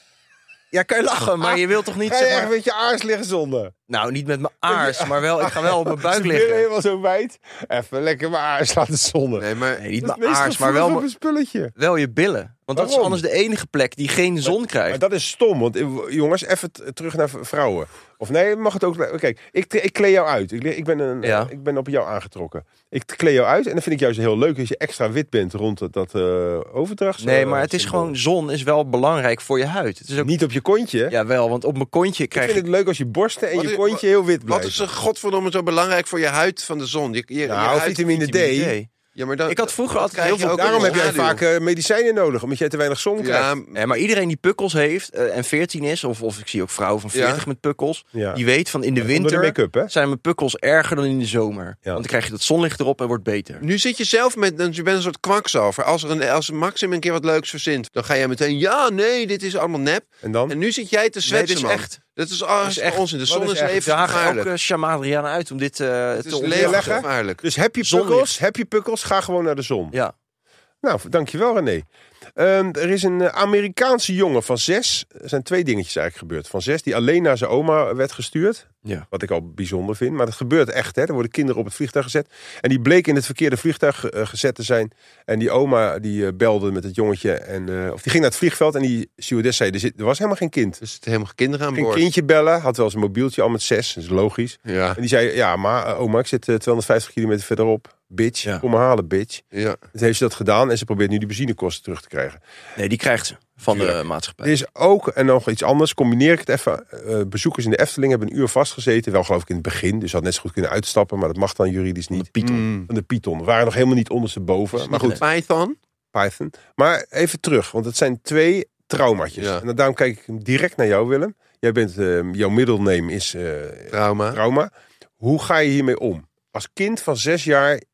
Ja, kan je lachen, maar je wilt toch niet, Ga je zeg echt maar... met je aars liggen zonder? Nou, niet met mijn aars, maar wel, ik ga wel op mijn buik Is de billen liggen. helemaal zo wijd. Even lekker mijn aars laten zonnen. Nee, maar Nee, niet Dat is mijn het meest aars, maar wel, gevoelige mijn- spulletje. wel je billen. Want dat is Waarom? anders de enige plek die geen zon Maar krijgt. dat is stom, want eh, jongens, even t- terug naar v- vrouwen. Of nee, mag het ook... Kijk, ik, ik kleed jou uit. Ik, ik, ben een, Ja. ik ben op jou aangetrokken. Ik kleed jou uit en dan vind ik juist heel leuk als je extra wit bent rond het, dat uh, overdrachts. Nee, eh, maar het is symbool. gewoon, zon is wel belangrijk voor je huid. Het is ook, Niet op je kontje. ja, wel, want op mijn kontje ik krijg vind ik... het leuk als je borsten en Wat je is- kontje heel wit wat blijven. is er godverdomme zo belangrijk voor je huid van de zon? Je, je, je Nou, huid- vitamine D. Nee. Ja, maar dan, Ik had vroeger dat altijd krijg heel je veel- ook Daarom in heb de jij schaduw. vaak uh, medicijnen nodig, omdat jij te weinig zon krijgt. Ja, Nee, maar iedereen die pukkels heeft uh, en veertien is, of, of ik zie ook vrouwen van veertig Ja. met pukkels, Ja. die weet van in de Onder de winter make-up, hè? zijn mijn pukkels erger dan in de zomer. Want dan krijg je dat zonlicht erop en wordt beter. nu zit je zelf met, dus je bent een soort kwakzalver. Als, er een, als Maxim een keer wat leuks verzint, dan ga jij meteen, ja, nee, dit is allemaal nep. En dan? En nu zit jij te Nee, zwetsen, dit is man. echt. Dat is, ah, is echt. onzin. De Wat zon is is, echt? Ik leven daag gevaarlijk. elke Shamadriaan uit om dit uh, Het te is ontdekken. leven gevaarlijk. Dus heb je Zonlicht. pukkels, heb je pukkels, ga gewoon naar de zon. Ja. Nou, dankjewel René. Ehm, er is een eh, Amerikaanse jongen van zes. Er zijn twee dingetjes eigenlijk gebeurd. Van zes, die alleen naar zijn oma werd gestuurd. Ja. Wat ik al bijzonder vind. Maar dat gebeurt echt. Hè. Er worden kinderen op het vliegtuig gezet. En die bleek in het verkeerde vliegtuig eh, gezet te zijn. En die oma die eh, belde met het jongetje. En, eh, of die ging naar het vliegveld. En die stewardess zei, er, zit, er was helemaal geen kind. Er zitten helemaal kinderen aan Geen boord. kindje bellen. Had wel zijn mobieltje al met zes. Dat is logisch. Ja, En die zei, ja maar eh, oma, ik zit eh, tweehonderdvijftig kilometer verderop. Bitch, Ja. kom me halen, bitch. ja. Dus heeft ze dat gedaan. En ze probeert nu die benzinekosten terug te krijgen. Nee, die krijgt ze van de Tuurlijk. maatschappij. Er is ook, en nog iets anders, combineer ik het even. Uh, bezoekers in de Efteling hebben een uur vastgezeten. Wel geloof ik in het begin, dus had net zo goed kunnen uitstappen. Maar dat mag dan juridisch Van de niet. Python. Mm. Van de Python. We waren nog helemaal niet ondersteboven. Maar goed, Python? Python. Maar even terug, want het zijn twee traumaatjes. Ja. En daarom kijk ik direct naar jou, Willem. Jij bent, uh, jouw middelname is uh, Trauma. trauma. Hoe ga je hiermee om? Als kind van zes jaar, oké,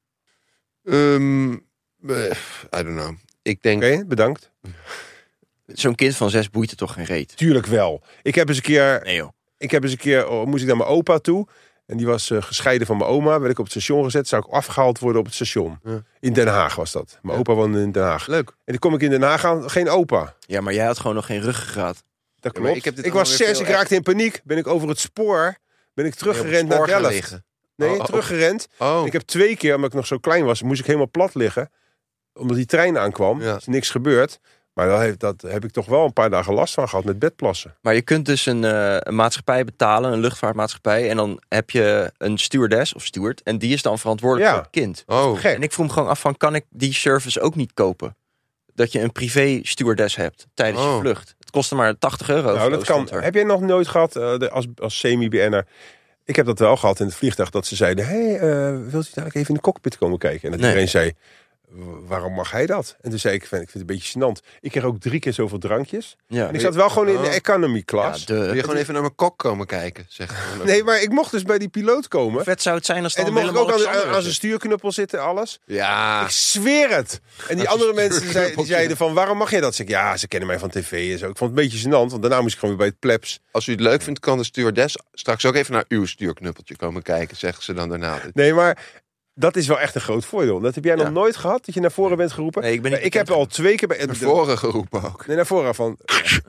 Um, uh, I don't know. Ik denk... bedankt. Zo'n kind van zes boeit er toch geen reet? Tuurlijk wel. Ik heb eens een keer... Nee joh. Ik heb eens een keer, oh, moest ik naar mijn opa toe. En die was uh, gescheiden van mijn oma. Werd ik op het station gezet. Zou ik afgehaald worden op het station. Ja. In Den Haag was dat. Mijn Ja. opa woonde in Den Haag. Leuk. En dan kom ik in Den Haag aan. Geen opa. Ja, maar jij had gewoon nog geen ruggengraat. Dat Ja, maar klopt. ik heb dit ik was allemaal weer zes. Ik veel raakte in paniek. Ben ik over het spoor. Ben ik teruggerend naar Delft. liggen. Nee, Oh, oh. teruggerend. Oh, En ik heb twee keer, omdat ik nog zo klein was, moest ik helemaal plat liggen. Omdat die trein aankwam. Ja. Er is niks gebeurd. Maar daar heeft, dat heb ik toch wel een paar dagen last van gehad met bedplassen. Maar je kunt dus een, uh, een maatschappij betalen, een luchtvaartmaatschappij. En dan heb je een stewardess of steward. En die is dan verantwoordelijk Ja. voor het kind. oh. Gek. En ik vroeg me gewoon af van, kan ik die service ook niet kopen? Dat je een privé stewardess hebt tijdens Oh. je vlucht. Het kostte maar tachtig euro. Nou, dat kan. Heb jij nog nooit gehad uh, de, als, als semi-B N'er? Ik heb dat wel gehad in het vliegtuig. Dat ze zeiden, hé, hey, uh, wilt u dadelijk even in de cockpit komen kijken? En dat Nee. iedereen zei, waarom mag hij dat? En toen zei ik, ik vind het een beetje gênant. Ik kreeg ook drie keer zoveel drankjes. Ja. En ik zat wel gewoon in de Oh. economy Ja, class. de, Wil je gewoon even naar mijn kok komen kijken? Zeg. Nee, maar ik mocht dus bij die piloot komen. vet zou het zijn als En dan dan mocht ik ook aan, Willem-Alexander aan zijn is. stuurknuppel zitten, alles. Ja. Ik zweer het. En die Aan andere zijn mensen zei, die zeiden van, waarom mag je dat? Zeg ik, ja, ze kennen mij van tv en zo. Ik vond het een beetje gênant, want daarna moest ik gewoon weer bij het plebs. Als u het leuk vindt, kan de stewardess straks ook even naar uw stuurknuppeltje komen kijken, zeggen ze dan daarna. Nee, maar dat is wel echt een groot voordeel. Dat heb jij nog Ja. nooit gehad, dat je naar voren bent geroepen. Nee, ik ben niet ik heb bekend al twee keer bij... Naar voren geroepen ook. Nee, naar voren van...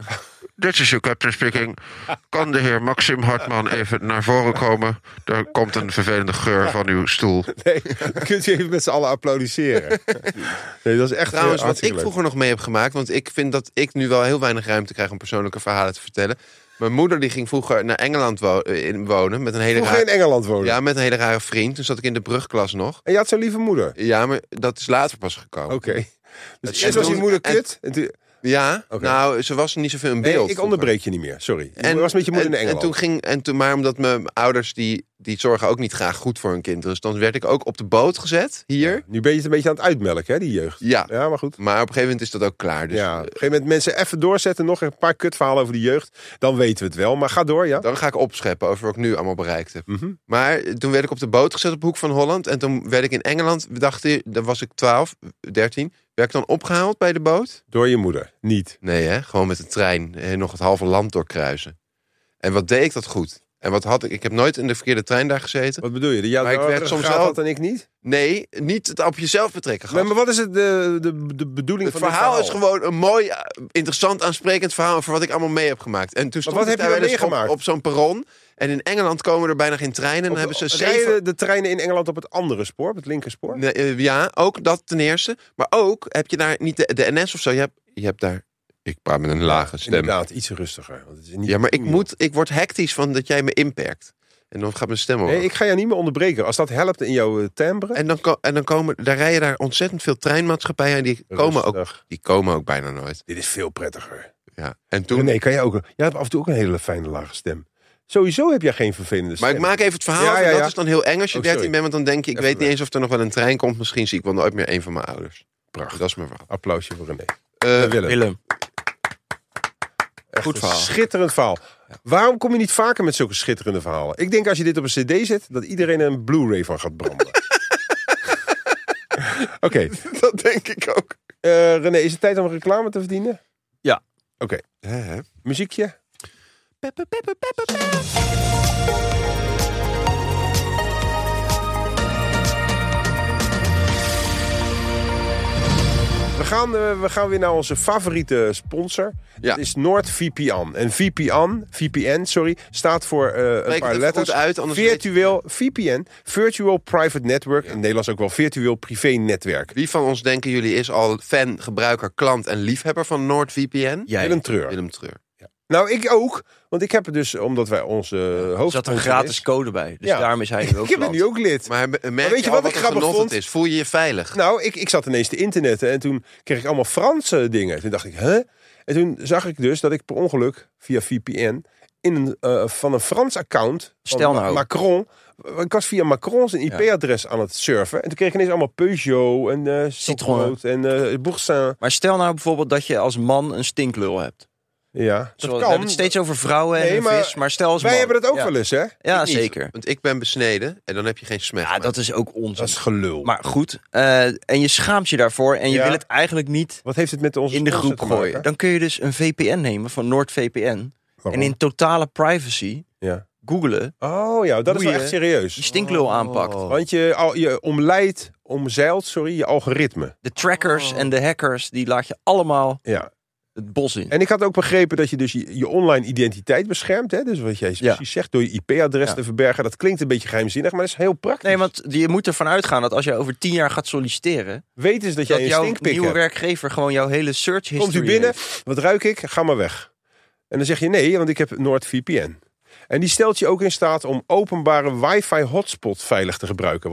Dit is uw captain speaking. Kan de heer Maxim Hartman even naar voren komen? Er komt een vervelende geur van uw stoel. Nee, dan kunt u even met z'n allen applaudisseren. Nee, dat is echt Trouwens, eh, wat ik hartstikke leuk. vroeger nog mee heb gemaakt, want ik vind dat ik nu wel heel weinig ruimte krijg om persoonlijke verhalen te vertellen. Mijn moeder die ging vroeger naar Engeland wo- in wonen met een hele Vroeger in rare, Engeland wonen. ja, met een hele rare vriend. Toen zat ik in de brugklas nog. En je had zo'n lieve moeder. Ja, maar dat is later pas gekomen. Oké. Dus En eerst was je toen- moeder en- kut. En toen... Ja, Oké. nou, ze was niet zoveel in Nee, beeld. ik onderbreek je niet meer. Sorry. Je En, was met je moeder en, in Engeland. En toen ging, en toen, maar omdat mijn ouders die, die zorgen ook niet graag goed voor hun kinderen. Dus dan werd ik ook op de boot gezet, hier. Ja, nu ben je het een beetje aan het uitmelken, hè, die jeugd. Ja, Ja, maar goed. maar op een gegeven moment is dat ook klaar. Dus Ja, op een gegeven moment mensen even doorzetten. Nog een paar kutverhalen over de jeugd. Dan weten we het wel. Maar ga door, ja. dan ga ik opscheppen over wat ik nu allemaal bereikt heb. Mhm. Maar toen werd ik op de boot gezet op de Hoek van Holland. En toen werd ik in Engeland, we dachten, dan was ik twaalf, dertien. Werd ik dan opgehaald bij de boot? Door je moeder. Niet. Nee, hè? Gewoon met de trein. Eh, nog het halve land doorkruisen. En wat deed ik dat goed? En wat had ik? Ik heb nooit in de verkeerde trein daar gezeten. Wat bedoel je? Die Maar ik werd soms wel- had en ik niet? Nee, niet het op jezelf betrekken. Maar, gast. maar wat is het, de, de, de bedoeling Het van dit verhaal is gewoon een mooi, eh, interessant, aansprekend verhaal over wat ik allemaal mee heb gemaakt. En toen stond wat ik heb je daar dan wel eens op, meegemaakt? op zo'n perron. En in Engeland komen er bijna geen treinen. En dan hebben ze Rijden zeven... de treinen in Engeland op het andere spoor? Op het linkerspoor? Nee, eh, ja, ook dat ten eerste. Maar ook heb je daar niet de, de N S of zo. Je hebt, je hebt daar... Ik praat met een lage stem. Inderdaad, iets rustiger. Want het is niet Ja, maar ik, niet- moet, ik word hectisch van dat jij me inperkt. En dan gaat mijn stem omhoog. Nee, ik ga jou niet meer onderbreken. Als dat helpt in jouw eh, timbre. En dan, ko- en dan komen, daar rijden daar ontzettend veel treinmaatschappijen. En die komen, ook, Rustig. die komen ook bijna nooit. Dit is veel prettiger. Ja. En toen, Nee, kan jij ook. Jij hebt af en toe ook een hele fijne lage stem. Sowieso heb jij geen vervelende stem. maar ik maak even het verhaal. Ja, af, ja, en ja. Dat is dan heel eng als je Oh, dertien sorry. bent. Want dan denk je, ik Even weet niet weg. eens of er nog wel een trein komt. Misschien zie ik wel nooit meer een van mijn ouders. Prachtig. Dat is mijn verhaal. Applausje voor René. Eh, Eh, Willem. Willem. Echt goed een verhaal. Schitterend verhaal. Waarom kom je niet vaker met zulke schitterende verhalen? Ik denk als je dit op een cd zet, dat iedereen er een Blu-ray van gaat branden. Oké, dat denk ik ook. eh, René, is het tijd om reclame te verdienen? Ja. Oké, Hè, hè? muziekje. Peppe, peppe, peppe, peppe. We gaan, eh, we gaan weer naar onze favoriete sponsor. Ja. Dat is NordVPN. En V P N, V P N sorry, staat voor eh, een het paar even letters. goed uit, anders weet je- Virtueel V P N, Virtual Private Network. In het Nederlands ook wel virtueel privé netwerk. Wie van ons denken jullie is al fan, gebruiker, klant en liefhebber van NordVPN? Jij. Willem Treur. Willem Treur. Nou, ik ook. Want ik heb het dus, omdat wij onze Er hoofd. zat een gratis code bij. Dus Ja. daarom is hij nu ook Ik heb het klant. nu ook lid. Maar merk weet je je wat al ik wat grappig genot vond? het is? Voel je je veilig? Nou, ik, ik zat ineens te internetten en toen kreeg ik allemaal Franse dingen. Toen dacht ik, hè? En toen zag ik dus dat ik per ongeluk via V P N in een, eh, van een Frans account van Stel nou. Macron. Ik was via Macron zijn I P-adres aan het surfen. En toen kreeg ik ineens allemaal Peugeot en eh Citroën en eh Boursin. Maar stel nou bijvoorbeeld dat je als man een stinklul hebt. Ja, dat Zo, we kan. hebben het steeds over vrouwen en Nee, een maar vis. Maar stel als Wij man. hebben dat ook ja. wel eens, hè? Ja, Ik niet, zeker. Want ik ben besneden en dan heb je geen smet. Ja, dat is ook onzin. Dat is gelul. Maar goed, eh, en je schaamt je daarvoor en je Ja. wil het eigenlijk niet Wat heeft het met onze in de sponsor groep te maken? gooien. Dan kun je dus een V P N nemen van NordVPN. Waarom? En in totale privacy Ja. googlen Oh ja, dat is Hoe wel je- echt serieus. die stinklul Oh. aanpakt. Want je, al, je omleidt, omzeilt, sorry, je algoritme. De trackers Oh. en de hackers, die laat je allemaal Ja. het bos in. En ik had ook begrepen dat je dus je, je online identiteit beschermt. Hè? Dus wat jij Ja. precies zegt, door je I P-adres Ja. te verbergen. Dat klinkt een beetje geheimzinnig, maar dat is heel praktisch. Nee, want je moet ervan uitgaan dat als jij over tien jaar gaat solliciteren, Weet eens dat jij dat een jouw stinkpik nieuwe hebt. werkgever gewoon jouw hele search history Komt u binnen, heeft. wat ruik ik? Ga maar weg. En dan zeg je nee, want ik heb NordVPN. En die stelt je ook in staat om openbare wifi hotspot veilig te gebruiken. Want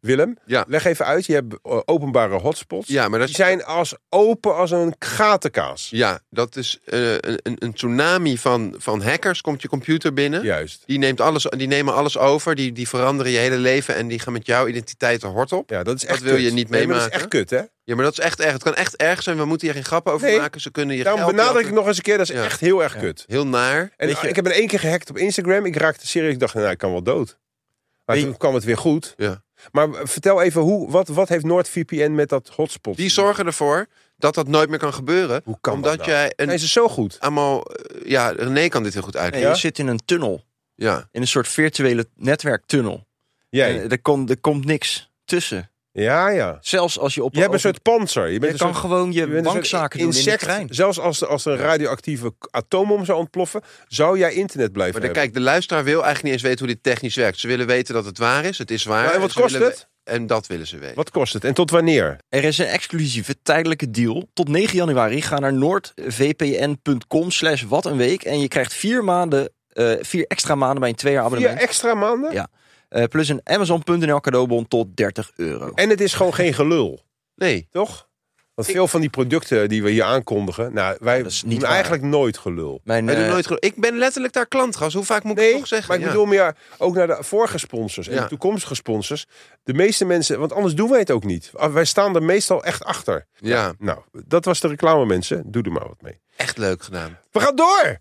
Willem, Ja. leg even uit. Je hebt uh, openbare hotspots. Ja, maar dat Die zijn als open als een gatenkaas. Ja, dat is uh, een, een tsunami van, van hackers. Komt je computer binnen. Juist. Die, neemt alles, die nemen alles over. Die, die veranderen je hele leven. En die gaan met jouw identiteit er hort op. Ja, dat is Dat echt wil kut. je niet Nee, maar meemaken. dat is echt kut, hè? Ja, maar dat is echt erg. Het kan echt erg zijn. We moeten hier geen grappen over Nee, maken. Ze kunnen je Daarom geld benadruk ik jatten. nog eens een keer. Dat is Ja. echt heel erg Ja. kut. Heel naar. En Weet je- ik heb er één keer gehackt op Instagram. Ik raakte serieus. Ik dacht, nou, ik kan wel dood. Maar Weet toen je- kwam het weer goed. Ja. Maar vertel even, hoe, wat, wat heeft NordVPN met dat hotspot? Die zorgen ervoor dat dat nooit meer kan gebeuren. Hoe kan omdat dat nou? jij Zijn een... ze zo goed? Allemaal... uh, Ja, René kan dit heel goed Nee, uitleggen. Ja? je zit in een tunnel. Ja. In een soort virtuele netwerktunnel. Jij? En er, komt, er komt niks tussen. Ja, ja. Zelfs als je op Je hebt een over- soort panzer. Je, je bent een kan soort, gewoon je, je bent een soort bankzaken doen in de insect. trein. Zelfs als, er- als er een radioactieve atoombom zou ontploffen, zou jij internet blijven Maar de, hebben. kijk, de luisteraar wil eigenlijk niet eens weten hoe dit technisch werkt. Ze willen weten dat het waar is. Het is waar. Ja, en wat Ze kost willen het? we- En dat willen ze weten. Wat kost het? En tot wanneer? Er is een exclusieve tijdelijke deal. Tot negen januari ga naar noordvpn.com slash wat een week. En je krijgt vier maanden, eh, vier extra maanden bij een twee jaar Vier abonnement. extra maanden? Ja. Eh, plus een Amazon punt n l cadeaubon tot dertig euro. En het is gewoon geen gelul, Nee. toch? Want veel van die producten die we hier aankondigen, nou, wij dat is niet doen waar. eigenlijk nooit gelul. Mijn, Wij doen eh, nooit gelo- Ik ben letterlijk daar klantgast. Hoe vaak moet ik Nee, het nog zeggen? maar ik Ja. bedoel meer ook naar de vorige sponsors en Ja. de toekomstige sponsors. De meeste mensen, want anders doen wij het ook niet. Wij staan er meestal echt achter. Ja, Nou, dat was de reclame, mensen. Doe er maar wat mee. echt leuk gedaan. We gaan door!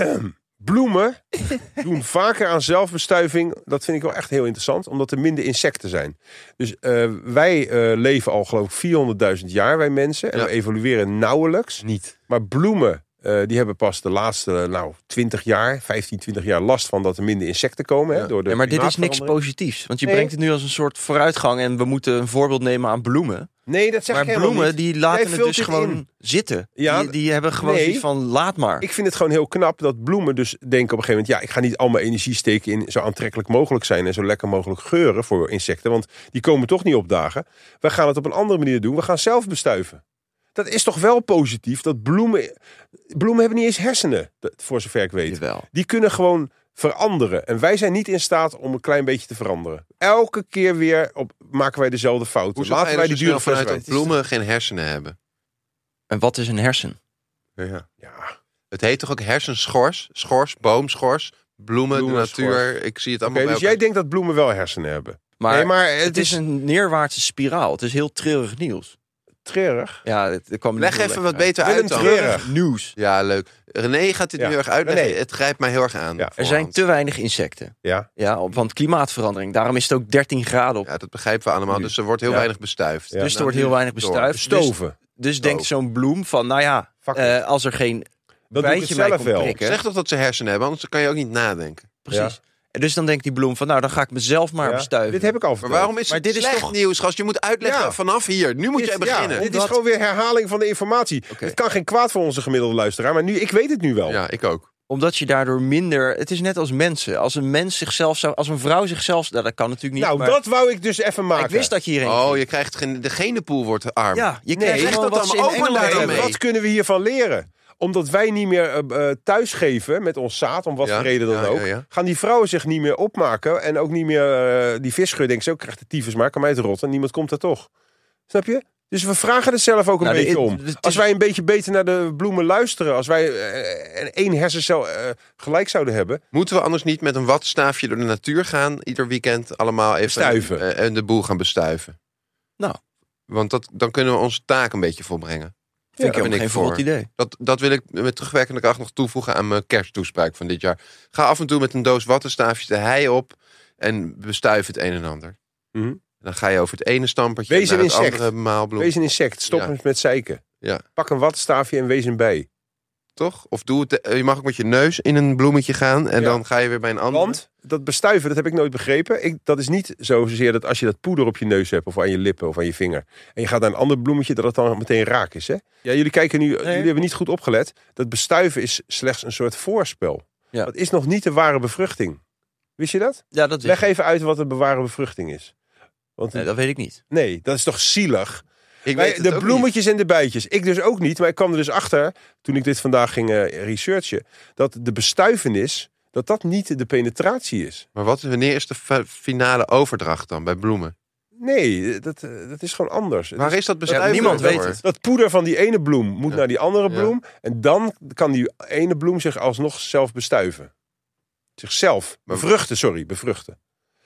Bloemen doen vaker aan zelfbestuiving. Dat vind ik wel echt heel interessant, omdat er minder insecten zijn. Dus uh, wij uh, leven al geloof ik vierhonderdduizend jaar, wij mensen. En Ja. we evolueren nauwelijks. Niet. Maar bloemen, uh, die hebben pas de laatste nou, twintig jaar, vijftien, twintig jaar last van dat er minder insecten komen. Ja. Hè, door de ja, maar dit is niks klimaatverandering. positiefs. Want je Nee. brengt het nu als een soort vooruitgang. En we moeten een voorbeeld nemen aan bloemen. Nee, dat zeg Maar ik helemaal bloemen, niet. die laten Jij het vult dus dit gewoon in. zitten. Ja, die, die hebben gewoon nee. zoiets van, laat maar. Ik vind het gewoon heel knap dat bloemen dus denken op een gegeven moment... ja, ik ga niet al mijn energie steken in zo aantrekkelijk mogelijk zijn... en zo lekker mogelijk geuren voor insecten. Want die komen toch niet opdagen. We gaan het op een andere manier doen. We gaan zelf bestuiven. Dat is toch wel positief dat bloemen... Bloemen hebben niet eens hersenen, dat- voor zover ik weet. Jawel. Die kunnen gewoon veranderen. En wij zijn niet in staat om een klein beetje te veranderen. Elke keer weer op, maken wij dezelfde fouten. Hoezo ga Laten je wij er die zo dure snel fles vanuit dat wijn. bloemen geen hersenen hebben? En wat is een hersen? Ja. Ja, Het heet toch ook hersenschors? Schors, boomschors, bloemen, Bloemen, de natuur. Ik zie het oké, allemaal dus bij jij denkt dat bloemen wel hersenen hebben. Maar, nee, maar het, het is een neerwaartse spiraal. Het is heel treurig nieuws. treurig. Ja, het, er kwam niet Leg heel even lekker wat beter Willem uit dan. Treurig. uit. Nieuws. Ja, leuk. René gaat dit Ja. nu erg uitleggen. René. Het grijpt mij heel erg aan. Ja. Er zijn voorhand. te weinig insecten. Ja. Ja, op- want klimaatverandering. Daarom is het ook dertien graden op. Ja, dat begrijpen we allemaal. Nu. Dus er wordt heel Ja. weinig bestuift. Ja. dus er wordt heel weinig Door. bestuift. Dus, Stoven. dus denkt zo'n bloem van, nou ja, Fuck eh, als er geen Dat doe ik bijtje het mij zelf komt wel. prikken. Zeg toch dat ze hersenen hebben, anders kan je ook niet nadenken. Precies. En dus dan denkt die bloem van, nou dan ga ik mezelf maar Ja. bestuiven. Dit heb ik al Maar verteld. waarom is Maar het dit is slecht toch- nieuws, gast? Je moet uitleggen Ja. vanaf hier. Nu moet Dit- jij beginnen. Ja, dit is Omdat- gewoon weer herhaling van de informatie. Oké. Het kan geen kwaad voor onze gemiddelde luisteraar, maar nu, ik weet het nu wel. Ja, ik ook. Omdat je daardoor minder... Het is net als mensen. Als een mens zichzelf zou... Als een vrouw zichzelf... Nou, dat kan natuurlijk niet. nou, maar dat wou ik dus even maken. ik wist dat je hierheen Oh, ging. je krijgt geen, de genepool wordt arm. Ja, je Nee, krijgt zeg gewoon dat wat dan ze in maar Engeland overladen hebben. mee. Wat kunnen we hiervan leren? Omdat wij niet meer uh, uh, thuis geven met ons zaad, om wat Ja, voor reden dan ja, ook, ja, ja. gaan die vrouwen zich niet meer opmaken en ook niet meer uh, die visgeur denkt, zo krijgt de tyfus maar, kan mij het rotten, niemand komt er toch. Snap je? Dus we vragen er zelf ook een Nou, de- beetje het- om. het is- Als wij een beetje beter naar de bloemen luisteren, als wij uh, één hersencel uh, gelijk zouden hebben, Moeten we anders niet met een wattenstaafje door de natuur gaan, ieder weekend allemaal even Bestuiven. eh, en de boel gaan bestuiven? Nou. Want dat, dan kunnen we onze taak een beetje volbrengen. Vind ik daar helemaal ben geen ik verrot voor. idee. Dat, dat wil ik met terugwerkende kracht nog toevoegen aan mijn kersttoespraak van dit jaar. Ga af en toe met een doos wattenstaafjes de hei op en bestuif het een en ander. Mhm. Dan ga je over het ene stampertje Wees naar een het insect. andere maalbloem. wees een insect, stop Ja. eens met zeiken. Ja. Pak een wattenstaafje en wees een bij. Toch? Of doe het, je mag ook met je neus in een bloemetje gaan en Ja. dan ga je weer bij een ander. Want dat bestuiven, dat heb ik nooit begrepen. Ik, dat is niet zozeer dat als je dat poeder op je neus hebt, of aan je lippen, of aan je vinger, en je gaat naar een ander bloemetje, dat het dan meteen raak is. Hè? Ja, jullie kijken nu, jullie hebben niet goed opgelet. Dat bestuiven is slechts een soort voorspel. Ja. Dat is nog niet de ware bevruchting. Wist je dat? Ja, dat, Leg even uit wat de ware bevruchting is. Want nee, dat weet ik niet. nee, dat is toch zielig? Ik Wij- weet het de ook bloemetjes en de bijtjes. Ik dus ook niet, maar ik kwam er dus achter, toen ik dit vandaag ging uh, researchen, dat de bestuivenis, dat dat niet de penetratie is. niet. Maar wat, wanneer is de fa- finale overdracht dan bij bloemen? Nee, dat, uh, dat is gewoon anders. Waar dus, is dat bestuiven? Ja, niemand voor? weet het. dat poeder van die ene bloem moet Ja. naar die andere Ja. bloem. En dan kan die ene bloem zich alsnog zelf bestuiven. Zichzelf. Maar- Bevruchten, sorry, bevruchten.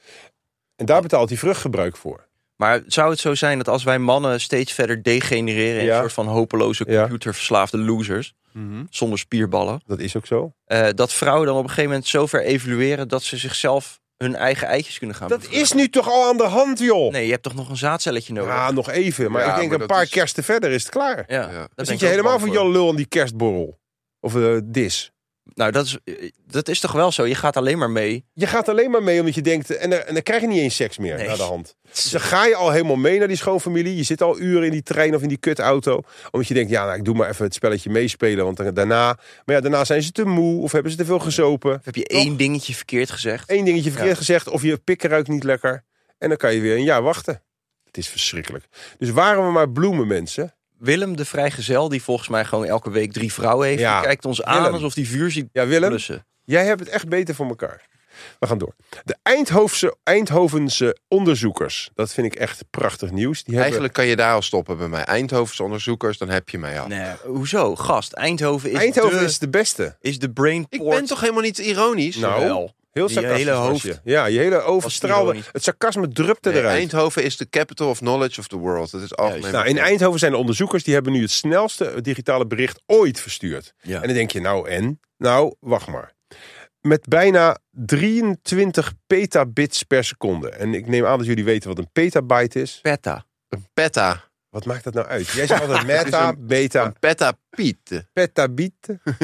En daar betaalt hij vruchtgebruik voor. Maar zou het zo zijn dat als wij mannen steeds verder degenereren... in Ja. een soort van hopeloze Ja. computerverslaafde losers... Mhm. zonder spierballen... Dat is ook zo. Uh, dat vrouwen dan op een gegeven moment zo ver evolueren... dat ze zichzelf hun eigen eitjes kunnen gaan Dat bevruchten? is nu toch al aan de hand, joh. Nee, je hebt toch nog een zaadcelletje nodig? Ja, nog even. Maar Ja, ik denk maar een dat paar is- kersten verder is het klaar. Ja, Ja. daar Dan ben zit ik je ook helemaal bang voor Jan Lul aan die kerstborrel. Of uh, dis. Nou, dat is, dat is toch wel zo? Je gaat alleen maar mee. Je gaat alleen maar mee omdat je denkt... En, er, en dan krijg je niet eens seks meer Nee. naar de hand. Dus dan ga je al helemaal mee naar die schoonfamilie. Je zit al uren in die trein of in die kutauto. Omdat je denkt, ja, nou, ik doe maar even het spelletje meespelen. Want dan, daarna... Maar ja, daarna zijn ze te moe of hebben ze te veel gezopen. Of heb je Toch? één dingetje verkeerd gezegd? Eén dingetje verkeerd Ja. gezegd. Of je pikken ruikt niet lekker. En dan kan je weer een jaar wachten. Het is verschrikkelijk. Dus waren we maar bloemen, mensen. Willem, de vrijgezel, die volgens mij gewoon elke week drie vrouwen heeft... Ja. die kijkt ons aan Willem. alsof die vuur ziet Ja, Willem, blussen. jij hebt het echt beter voor elkaar. We gaan door. De Eindhovense, Eindhovense onderzoekers. Dat vind ik echt prachtig nieuws. Die hebben... Eigenlijk kan je daar al stoppen bij mij. Eindhovense onderzoekers, dan heb je mij al. Nee, hoezo? Gast, Eindhoven is, Eindhoven de, is de beste. is de brainport. Ik ben toch helemaal niet ironisch? Nou, Wel. Heel Die sarcastisch hele was hoofd je. Ja, je hele overstraalde... ironisch. Het sarcasme drupte Nee, eruit. Eindhoven is de capital of knowledge of the world. Dat is algemeen. Juist. Nou, in Eindhoven zijn de onderzoekers... die hebben nu het snelste digitale bericht ooit verstuurd. Ja. En dan denk je, nou en? Nou, wacht maar. Met bijna drieëntwintig petabits per seconde. En ik neem aan dat jullie weten wat een petabyte is. Petta. Een peta. Wat maakt dat nou uit? Jij zegt altijd meta, beta, Een petapiet. petabit,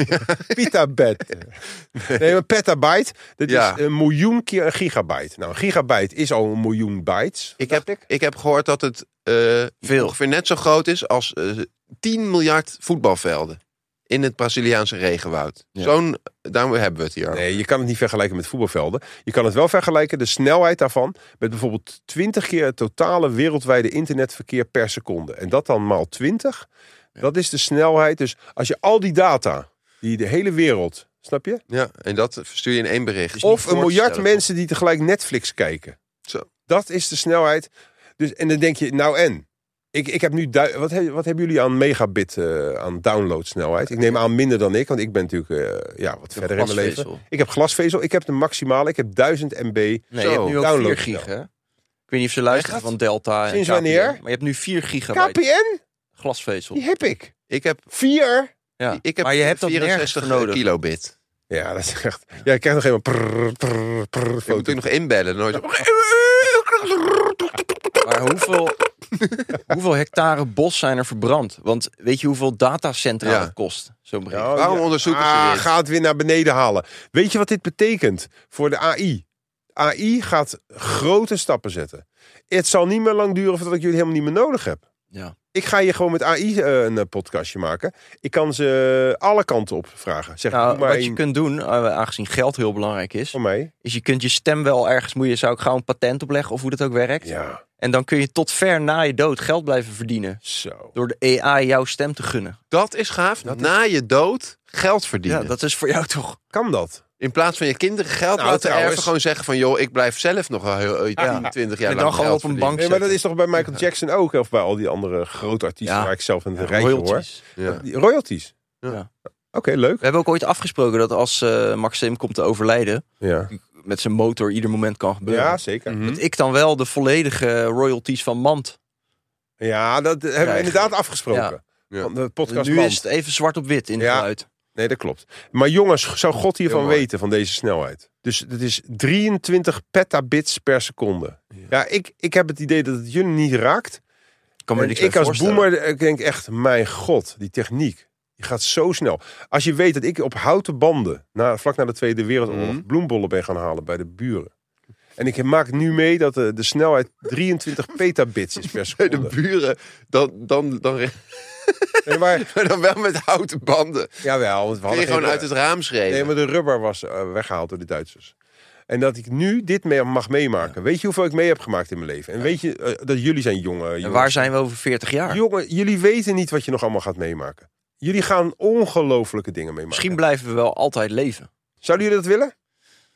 petabit. Nee, een petabyte, dat Ja. is een miljoen keer een gigabyte. Nou, een gigabyte is al een miljoen bytes. Ik dacht heb, ik heb gehoord dat het eh, Veel. ongeveer net zo groot is als eh, tien miljard voetbalvelden. In het Braziliaanse regenwoud. Ja. Zo'n, daarom hebben we het hier over. Nee, je kan het niet vergelijken met voetbalvelden. Je kan het wel vergelijken, de snelheid daarvan, met bijvoorbeeld twintig keer het totale wereldwijde internetverkeer per seconde. En dat dan maal twintig. Dat is de snelheid. Dus als je al die data, die de hele wereld, snap je? Ja, en dat verstuur je in één bericht. niet Of voor een te miljard stellen, mensen die tegelijk Netflix kijken. Zo. Dat is de snelheid. Dus, en dan denk je, nou en? Ik, ik heb nu, du- wat, heb, wat hebben jullie aan megabit, uh, aan downloadsnelheid? Ik neem aan minder dan ik, want ik ben natuurlijk uh, ja, wat verder in mijn leven. Glasvezel. Ik heb glasvezel, ik heb de maximale, ik heb duizend megabyte. Nee, je Zo, hebt nu ook vier download gig, snel. hè? Ik weet niet of ze luisteren Echt? van Delta en Sinds K P N, wanneer? Maar je hebt nu vier gigabyte K P N? glasvezel. Die heb ik. Ik heb, Vier? Ja. ik heb maar je hebt dat nergens vierenzestig voor nodig. kilobit. Ja, dat is echt... Ja, ik krijg nog helemaal prrr, prrr, prrr, Ik moet foto. ik nog inbellen. Nooit zo- Maar hoeveel, hoeveel hectare bos zijn er verbrand? Want weet je hoeveel datacentra Ja. het kost? Zo'n bericht. Oh, Waarom onderzoeken ze ah, dit? Ga het weer naar beneden halen. Weet je wat dit betekent voor de A I? A I gaat grote stappen zetten. Het zal niet meer lang duren voordat ik jullie helemaal niet meer nodig heb. Ja. Ik ga hier gewoon met A I uh, een uh, podcastje maken. Ik kan ze alle kanten op vragen. Zeg, Nou, doe maar wat je één kunt doen, uh, aangezien geld heel belangrijk is, voor mij. is je kunt je stem wel ergens, moet je, zou ik gauw een patent opleggen of hoe dat ook werkt. Ja, En dan kun je tot ver na je dood geld blijven verdienen. zo. Door de A I jouw stem te gunnen. Dat is gaaf. Dat is- Na je dood geld verdienen. Ja, dat is voor jou toch... Kan dat? In plaats van je kinderen geld Nou, laten trouwens- erven. Gewoon zeggen van, joh, ik blijf zelf nog wel heel, tien, Ja. twintig jaar En lang dan gewoon geld op een verdienen. bank Nee, maar dat is toch bij Michael Jackson ook? Of bij al die andere grote artiesten Ja. waar ik zelf in het Ja, rijtje hoor. royalties. Ja. Die royalties? Ja. Oké, leuk. We hebben ook ooit afgesproken dat als uh, Maxim komt te overlijden, Ja, met zijn motor ieder moment kan gebeuren. ja zeker. Mhm. Dat ik dan wel de volledige royalties van Mand. Ja, dat hebben we Krijgen. inderdaad afgesproken. Ja. Ja. Van de podcast Nu Mand. is het even zwart op wit in het Ja. geluid. Nee, dat klopt. Maar jongens, zou God hiervan Heel mooi. weten, van deze snelheid? Dus het is drieëntwintig petabits per seconde. Ja, ja ik, ik heb het idee dat het jullie niet raakt. Ik kan me En niks ik bij als voorstellen. boomer ik denk echt, mijn god, die techniek. Die gaat zo snel. Als je weet dat ik op houten banden, na, vlak na de Tweede Wereldoorlog, Mhm. bloembollen ben gaan halen bij de buren. En ik maak nu mee dat de, de snelheid drieëntwintig petabits is per Bij de seconde. buren, dan, dan, dan, Nee, maar, maar dan wel met houten banden. jawel, want we Kun je hadden gewoon geen- uit het raam schreven. Nee, maar de rubber was uh, weggehaald door de Duitsers. En dat ik nu dit mee mag meemaken. Weet je hoeveel ik mee heb gemaakt in mijn leven? En weet je uh, dat jullie zijn jonge En jongens. waar zijn we over veertig jaar? Jongen, jullie weten niet wat je nog allemaal gaat meemaken. Jullie gaan ongelofelijke dingen meemaken. Misschien blijven we wel altijd leven. Zouden jullie dat willen?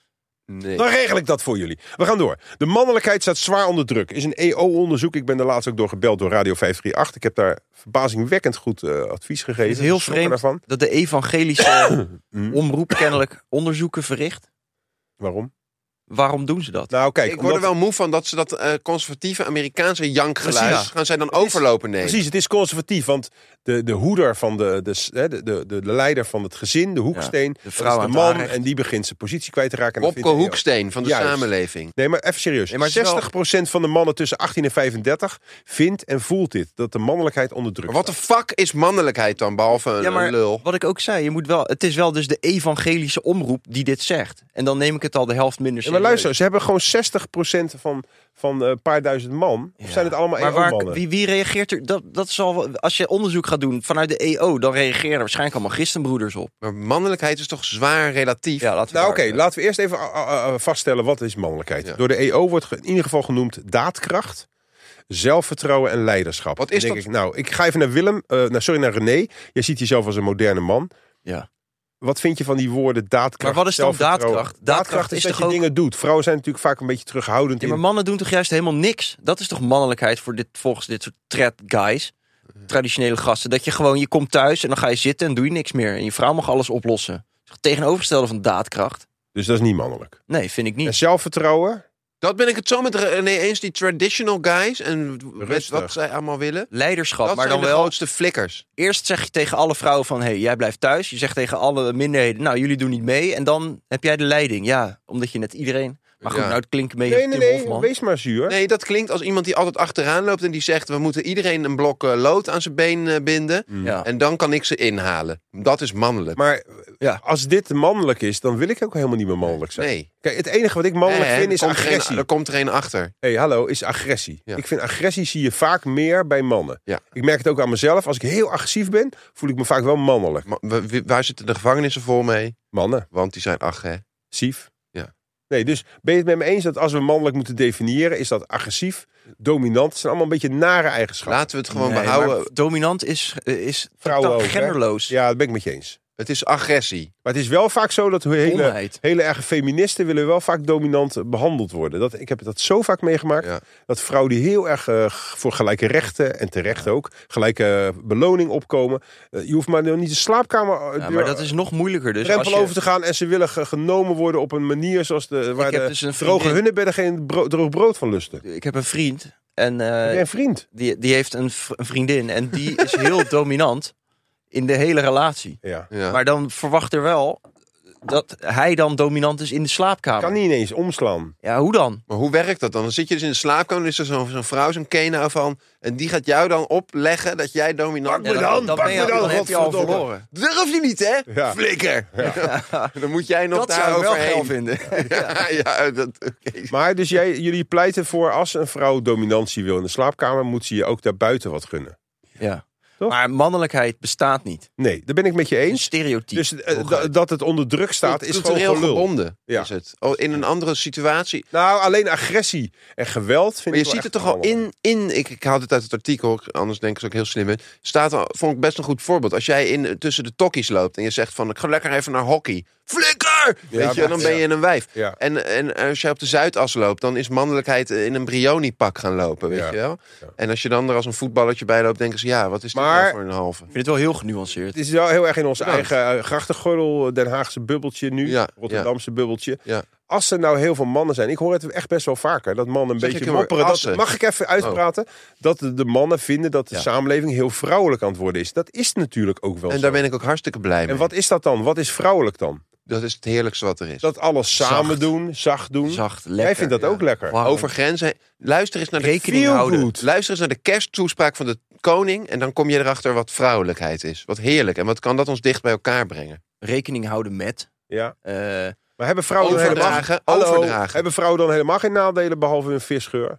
Nee. Dan regel ik dat voor jullie. We gaan door. De mannelijkheid staat zwaar onder druk. Is een E O-onderzoek. Ik ben er laatst ook door gebeld door Radio vijf drie acht. Ik heb daar verbazingwekkend goed uh, advies gegeven. Het is heel vreemd daarvan. dat de evangelische omroep kennelijk onderzoeken verricht. Waarom? Waarom doen ze dat? Nou, kijk, Ik word er omdat- wel moe van dat ze dat uh, conservatieve Amerikaanse jankgeluid Precies. gaan zij dan Het is- overlopen nemen. Precies, het is conservatief. Want de, de hoeder van de, de, de, de, de, de leider van het gezin, de hoeksteen, de vrouw dat aan is het de man. aanrecht. En die begint zijn positie kwijt te raken. En dat Wopke vindt hij- Hoeksteen van de Juist. samenleving. Nee, maar even serieus. Nee, maar het is wel- zestig procent van de mannen tussen achttien en vijfendertig vindt en voelt dit. Dat de mannelijkheid onder druk Maar wat de staat. fuck is mannelijkheid dan, behalve een, Ja, maar een lul? wat ik ook zei, je moet wel, het is wel dus de evangelische omroep die dit zegt. En dan neem ik het al de helft minder Ja, serieus. maar luister, ze hebben gewoon zestig procent van, van een paar duizend man. Of Ja. zijn het allemaal Maar E waar, O-mannen? wie, wie reageert er? Dat, dat zal, wel- als je onderzoek gaat doen vanuit de E O, dan reageren er waarschijnlijk allemaal christenbroeders op. Maar mannelijkheid is toch zwaar relatief? Ja, laten we Nou oké, daar, eh, laten we eerst even uh, uh, uh, vaststellen wat is mannelijkheid. Ja. Door de E O wordt ge- in ieder geval genoemd daadkracht, zelfvertrouwen en leiderschap. Wat is Dan denk dat? Ik, nou, ik ga even naar Willem, uh, nou, sorry, naar René. Jij ziet jezelf als een moderne man. Ja. Wat vind je van die woorden daadkracht? Maar wat is dan zelfvertrouwen? daadkracht? Daadkracht, Daadkracht is is dat toch je ook- dingen doet. Vrouwen zijn natuurlijk vaak een beetje terughoudend Ja, maar in. mannen doen toch juist helemaal niks? Dat is toch mannelijkheid voor dit, volgens dit soort thread guys? Traditionele gasten. Dat je gewoon, je komt thuis en dan ga je zitten en doe je niks meer. En je vrouw mag alles oplossen. Dat is het tegenovergestelde van daadkracht. Dus dat is niet mannelijk. Nee, vind ik En niet. zelfvertrouwen? Dat ben ik het zo met René eens, die traditional guys. En met Rustig. wat zij allemaal willen. Leiderschap, Dat maar zijn dan de wel... grootste flikkers. Eerst zeg je tegen alle vrouwen van, hé, hey, jij blijft thuis. Je zegt tegen alle minderheden, nou, jullie doen niet mee. En dan heb jij de leiding. Ja, omdat je net iedereen... Maar goed, Ja. nou, het klinkt een beetje Nee, nee, Tim nee. Hofman. Wees maar zuur. Nee, dat klinkt als iemand die altijd achteraan loopt en die zegt... we moeten iedereen een blok eh, lood aan zijn been eh, binden. Ja. En dan kan ik ze inhalen. Dat is mannelijk. Maar Ja. als dit mannelijk is, dan wil ik ook helemaal niet meer mannelijk zijn. Nee. Kijk, het enige wat ik mannelijk Eh, vind is er komt er een- agressie. Er komt er een achter. Hé, hey, hallo, is agressie. Ja. Ik vind agressie zie je vaak meer bij mannen. Ja. Ik merk het ook aan mezelf. Als ik heel agressief ben, voel ik me vaak wel mannelijk. Ma- we- we- Waar zitten de gevangenissen vol mee? Mannen, Want die zijn agressief. Ja. Nee, dus ben je het met me eens dat als we mannelijk moeten definiëren, is dat agressief, dominant? Het zijn allemaal een beetje nare eigenschappen. Laten we het gewoon Nee, behouden. maar dominant is, eh, is Vrouwen totaal ook, hè? genderloos. Ja, dat ben ik met je eens. Het is agressie. Maar het is wel vaak zo dat hele, Domheid. hele erge feministen willen wel vaak dominant behandeld worden. Dat, ik heb dat zo vaak meegemaakt. Ja. Dat vrouwen die heel erg uh, voor gelijke rechten, en terecht ook, gelijke beloning opkomen. Uh, je hoeft maar nog niet de slaapkamer Ja, maar dat is nog moeilijker. Dus als drempel je, over te gaan en ze willen ge- genomen worden op een manier zoals de, waar heb de dus een droge vriendin- hunnebedden geen bro- droog brood van lusten. ik heb een vriend en eh, Heb jij een vriend? die, die heeft een, v- een vriendin en die is heel dominant in de hele relatie. Ja. Ja. Maar dan verwacht er wel dat hij dan dominant is in de slaapkamer. Kan niet ineens omslaan. Ja, hoe dan? Maar hoe werkt dat dan? Dan zit je dus in de slaapkamer, is er zo'n zo'n vrouw, zo'n kena van, en die gaat jou dan opleggen dat jij dominant Pak me bent. dan, dan, pak ben je, me dan, dan heb je al godverdomme. verloren. Durf je niet, hè? Ja. Flikker. Dan moet jij nog Dat daar zou ik wel overheen. geil vinden. Ja, ja, dat, oké. Maar dus jij, jullie pleiten voor als een vrouw dominantie wil in de slaapkamer, moet ze je ook daarbuiten wat gunnen. Ja. Toch? Maar mannelijkheid bestaat niet. Nee, daar ben ik met je Een eens. stereotype. Dus eh, hooguit. da- dat het onder druk staat is gewoon Cultureel gelul. gebonden Ja. is het. Oh, in een andere situatie. Nou, alleen agressie en geweld vind Maar je ik wel ziet het echt toch al mannelijk. in, in ik, ik haal dit uit het artikel, anders denk ik dat ik heel slim ben. Staat al, vond ik best een goed voorbeeld. Als jij in, tussen de tokkies loopt en je zegt van, ik ga lekker even naar hockey. Flikker! Ja, Weet je, dan maar- ben je een wijf. Ja. En, en als jij op de Zuidas loopt, dan is mannelijkheid in een Brioni-pak gaan lopen, weet Ja. je wel? Ja. En als je dan er als een voetballertje bij loopt, denken ze, ja, wat is dit Maar- nou voor een halve? Ik vind het wel heel genuanceerd. Het is wel heel erg in ons Bedankt. eigen uh, grachtengordel, Den Haagse bubbeltje nu. Ja, Rotterdamse bubbeltje. Ja. Als er nou heel veel mannen zijn, ik hoor het echt best wel vaker, dat mannen een Zeg beetje ik heel mopperen. Dat, assen. mag ik even uitpraten? Dat de, de mannen vinden dat de Ja. samenleving heel vrouwelijk aan het worden is. Dat is natuurlijk ook wel En zo. daar ben ik ook hartstikke blij mee. En wat is dat dan? Wat is vrouwelijk dan? Dat is het heerlijkste wat er is. Dat alles samen Zacht. doen, zacht doen. Zacht, lekker. Jij vindt dat ja. ook lekker. Warm. Over grenzen. Luister eens naar de Rekening Feel houden. good. Luister eens naar de kersttoespraak van de koning. En dan kom je erachter wat vrouwelijkheid is. Wat heerlijk. En wat kan dat ons dicht bij elkaar brengen? Rekening houden met. Ja. eh, Maar hebben vrouwen, dan Overdragen, helemaal, Hallo, overdragen. hebben vrouwen dan helemaal geen nadelen behalve hun visgeur?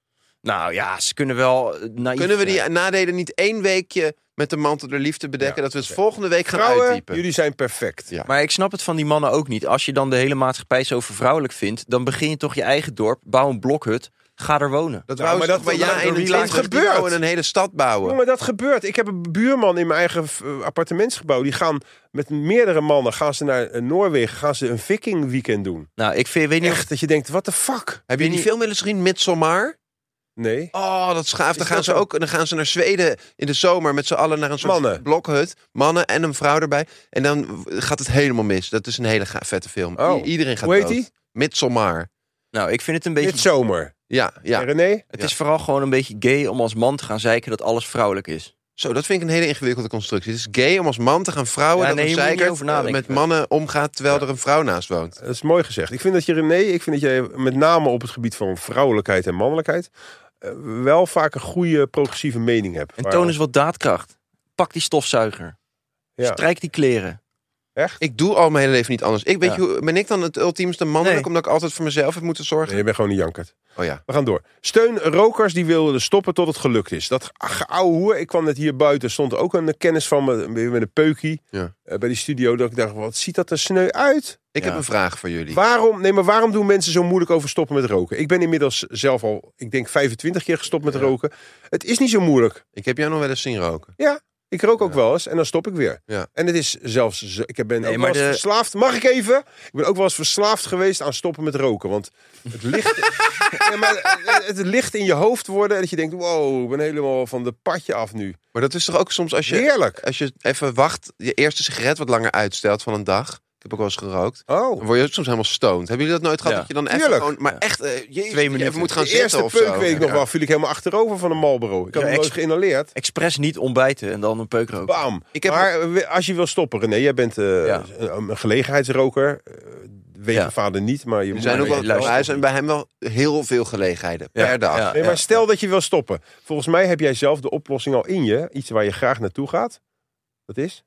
nou ja, ze kunnen wel eh, naïef Kunnen we die zijn. nadelen niet één weekje met de mantel der liefde bedekken? Ja, dat we het oké. volgende week gaan Vrouwen, uitdiepen. jullie zijn perfect. Ja. Maar ik snap het van die mannen ook niet. Als je dan de hele maatschappij zo vervrouwelijk vindt, dan begin je toch je eigen dorp, bouw een blokhut, Ga er wonen. Dat Ja, wou maar ze dat- toch bij dat- Ja dat- dat eenentwintig, die gebeurt. wouden een hele stad bouwen. Jongen, dat gebeurt. Ik heb een buurman in mijn eigen uh, appartementsgebouw. Die gaan met meerdere mannen gaan ze naar uh, Noorwegen. Gaan ze een viking weekend doen. Nou, ik vind, weet niet of... Echt, dat je denkt, what the fuck? Heb je die film wel eens gezien, Midsommar? Nee. Oh, dat is gaaf. Dan Is gaan dat ze zo? ook dan gaan ze naar Zweden in de zomer met z'n allen naar een soort Mannen. blokhut. Mannen en een vrouw erbij. En dan gaat het helemaal mis. Dat is een hele ga- vette film. Oh. I- iedereen gaat Hoe heet dood. die? Midsommar. Nou, ik vind het een beetje... Dit zomer. Ja, ja. En René? Het Ja. is vooral gewoon een beetje gay om als man te gaan zeiken dat alles vrouwelijk is. Zo, dat vind ik een hele ingewikkelde constructie. Het is gay om als man te gaan vrouwen Ja, dat nee, een je moet er niet zeikert, over nadenken. met mannen omgaat terwijl Ja. er een vrouw naast woont. Dat is mooi gezegd. Ik vind dat je, René, ik vind dat je met name op het gebied van vrouwelijkheid en mannelijkheid uh, wel vaak een goede progressieve mening hebt. En Waar- toon eens wat daadkracht. Pak die stofzuiger. Ja. Strijk die kleren. Echt? Ik doe al mijn hele leven niet anders. Ik weet Ja. je, hoe- ben ik dan het ultiemste mannelijk Nee. omdat ik altijd voor mezelf heb moeten zorgen? Nee, je bent gewoon een jankert. Oh ja. We gaan door. Steun rokers die wilden stoppen tot het gelukt is. Dat ouwe hoer. Ik kwam net hier buiten. Stond ook een kennis van me met een peukie Ja. uh, bij die studio. Dat ik dacht, wat ziet dat er sneu uit? Ik Ja. heb een vraag voor jullie. Waarom, nee, maar waarom doen mensen zo moeilijk over stoppen met roken? Ik ben inmiddels zelf al, ik denk vijfentwintig keer gestopt met Ja. roken. Het is niet zo moeilijk. Ik heb jou nog wel eens zien roken. Ik rook ook Ja. wel eens en dan stop ik weer. Ja. En het is zelfs, zo- ik ben Nee, ook wel maar eens de- verslaafd. Mag ik even? Ik ben ook wel eens verslaafd geweest aan stoppen met roken. Want het licht, ja, maar het licht in je hoofd worden. En dat je denkt, wow, ik ben helemaal van de padje af nu. Maar dat is toch ook soms als je, Heerlijk. als je even wacht, je eerste sigaret wat langer uitstelt van een dag. Ik heb ook wel eens gerookt. Oh, Dan word je ook soms helemaal stoned. Hebben jullie dat nooit gehad? Ja. Dat je dan even Tuurlijk. gewoon, maar Ja. echt, uh, jezus, Twee dat je minuten. even moet gaan de zitten eerste of peuk zo. weet ik nog Ja. wel. Viel ik helemaal achterover van een Marlboro. Ik had Ja, hem nooit ex- geïnhaleerd. Expres niet ontbijten en dan een peuk roken. Bam. Ik heb- Maar we- als je wil stoppen, René, jij bent eh, Ja. een, een gelegenheidsroker. Eh, weet Ja. je vader niet, maar je Er moet- zijn ook nee, wel, luister. er zijn bij hem wel heel veel gelegenheden Ja. per dag. Ja. Nee, maar stel dat je wil stoppen. Volgens mij heb jij zelf de oplossing al in je. Iets waar je graag naartoe gaat. Dat is?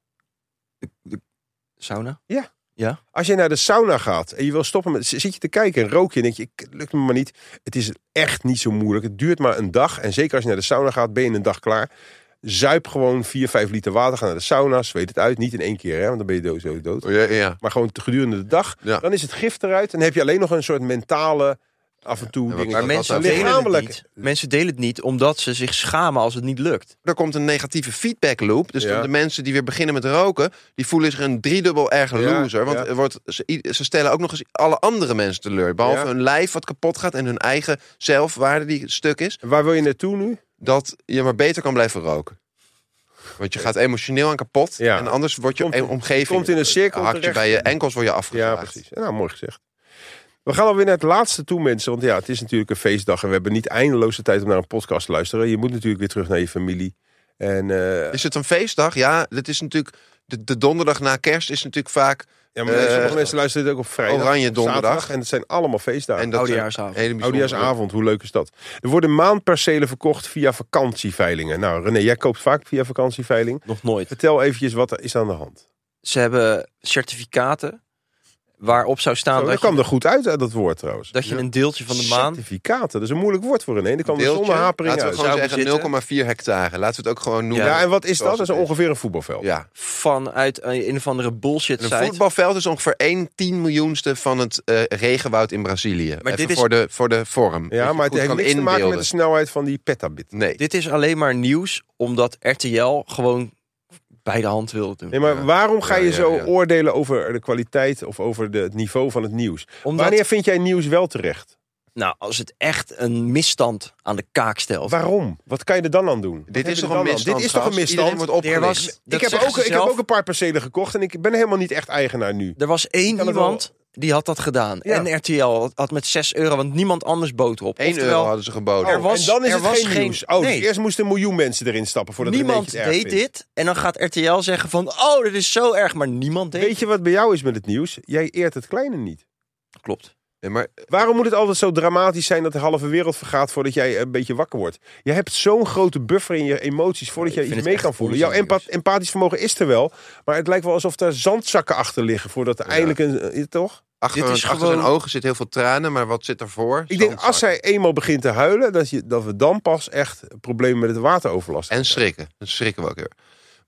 Sauna? Als je naar de sauna gaat en je wil stoppen met... Zit je te kijken en rook je en denk je, ik- lukt me maar niet. Het is echt niet zo moeilijk. Het duurt maar een dag. En zeker als je naar de sauna gaat, ben je in een dag klaar. Zuip gewoon vier, vijf liter water. Ga naar de sauna, zweet het uit. Niet in één keer, hè, want dan ben je dood, zo dood. Ja, ja. Maar gewoon gedurende de dag. Ja. Dan is het gif eruit. En dan heb je alleen nog een soort mentale... Af en toe Ja, maar dingen. Maar dat mensen dat delen, het lichamelijk. niet. mensen delen het niet omdat ze zich schamen als het niet lukt. Er komt een negatieve feedback loop. Dus Ja. dan de mensen die weer beginnen met roken, die voelen zich een driedubbel erger Ja, loser. Want ja. er wordt, ze, ze stellen ook nog eens alle andere mensen teleur. Behalve Ja. hun lijf wat kapot gaat en hun eigen zelfwaarde die stuk is. Waar wil je naartoe nu? Dat je maar beter kan blijven roken. Want je gaat emotioneel aan kapot. Ja. En anders wordt je Komt- omgeving... komt in een cirkel hakt je terecht. bij je enkels word je Ja, afgevaagd. precies. Nou, mooi gezegd. We gaan alweer naar het laatste toe, mensen. Want ja, het is natuurlijk een feestdag. En we hebben niet eindeloze tijd om naar een podcast te luisteren. Je moet natuurlijk weer terug naar je familie. En eh, Is het een feestdag? Ja, dat is natuurlijk... De, de donderdag na kerst is natuurlijk vaak... ja, maar eh, sommige mensen luisteren dit ook op vrijdag. Oranje op donderdag. zaterdag. En het zijn allemaal feestdagen. En dat zijn Oudejaarsavond. hele bijzondere- Oudejaarsavond, hoe leuk is dat? Er worden maandpercelen verkocht via vakantieveilingen. Nou, René, jij koopt vaak via vakantieveiling. Nog nooit. Vertel eventjes wat er is aan de hand. Ze hebben certificaten waarop zou staan Zo, dat dat, kwam je, er goed uit, uit dat woord trouwens. dat je Ja. een deeltje van de maand... Certificaten, dat is een moeilijk woord voor René. Dat kwam er Deeltje, zonder hapering laten we uit. gewoon Zou zeggen bezitten. nul komma vier hectare. Laten we het ook gewoon noemen. Ja, en wat is dat? Zoals Dat is het is. ongeveer een voetbalveld. Ja. vanuit een, een of andere bullshit Een site. voetbalveld is ongeveer één tien miljoenste van het eh, regenwoud in Brazilië. Maar Even dit is- voor, de, voor de vorm. Dat Ja, je maar het goed heeft kan niks te maken met inbeelden. de snelheid van die petabit. Nee. Dit is alleen maar nieuws omdat R T L gewoon bij de hand wil doen. Nee, maar Ja. waarom ga Ja, je ja, zo ja. oordelen over de kwaliteit of over de, het niveau van het nieuws? Omdat, Wanneer vind jij nieuws wel terecht? nou, als het echt een misstand aan de kaak stelt. Waarom? Wat kan je er dan aan doen? Wat Dit heb is je toch er een dan aan? misstand? Dit is toch een gast? Iedereen misstand? wordt Er opgelicht. was, Ik dat heb, zeggen ook, ze ik heb zelf. ook een paar percelen gekocht en ik ben helemaal niet echt eigenaar nu. Er was één kan het wel- iemand die had dat gedaan. Ja. En R T L had met zes euro, want niemand anders bood erop. één Oftewel, euro hadden ze geboden. er Oh, was- en dan is er het was geen geen- nieuws. Oh, nee. dus eerst moesten een miljoen mensen erin stappen voordat niemand Renéetje het erg deed vindt. dit. En dan gaat R T L zeggen van, oh, dit is zo erg. Maar niemand deed Weet je wat bij jou is met het nieuws? Jij eert het kleine niet. het. Klopt. Nee, maar Waarom moet het altijd zo dramatisch zijn dat de halve wereld vergaat voordat jij een beetje wakker wordt? Je hebt zo'n grote buffer in je emoties voordat Ja, jij ik iets vind mee het kan echt voelen. Jouw onzin, empa- nieuws. empathisch vermogen is er wel, maar het lijkt wel alsof er zandzakken achter liggen voordat er Ja. eindelijk een... eh, toch? achter, Dit is achter gewoon- zijn ogen zit heel veel tranen, maar wat zit ervoor? Ik denk als Zandzakken. zij eenmaal begint te huilen, dat, je, dat we dan pas echt problemen met het wateroverlast En schrikken. Dan schrikken we ook weer.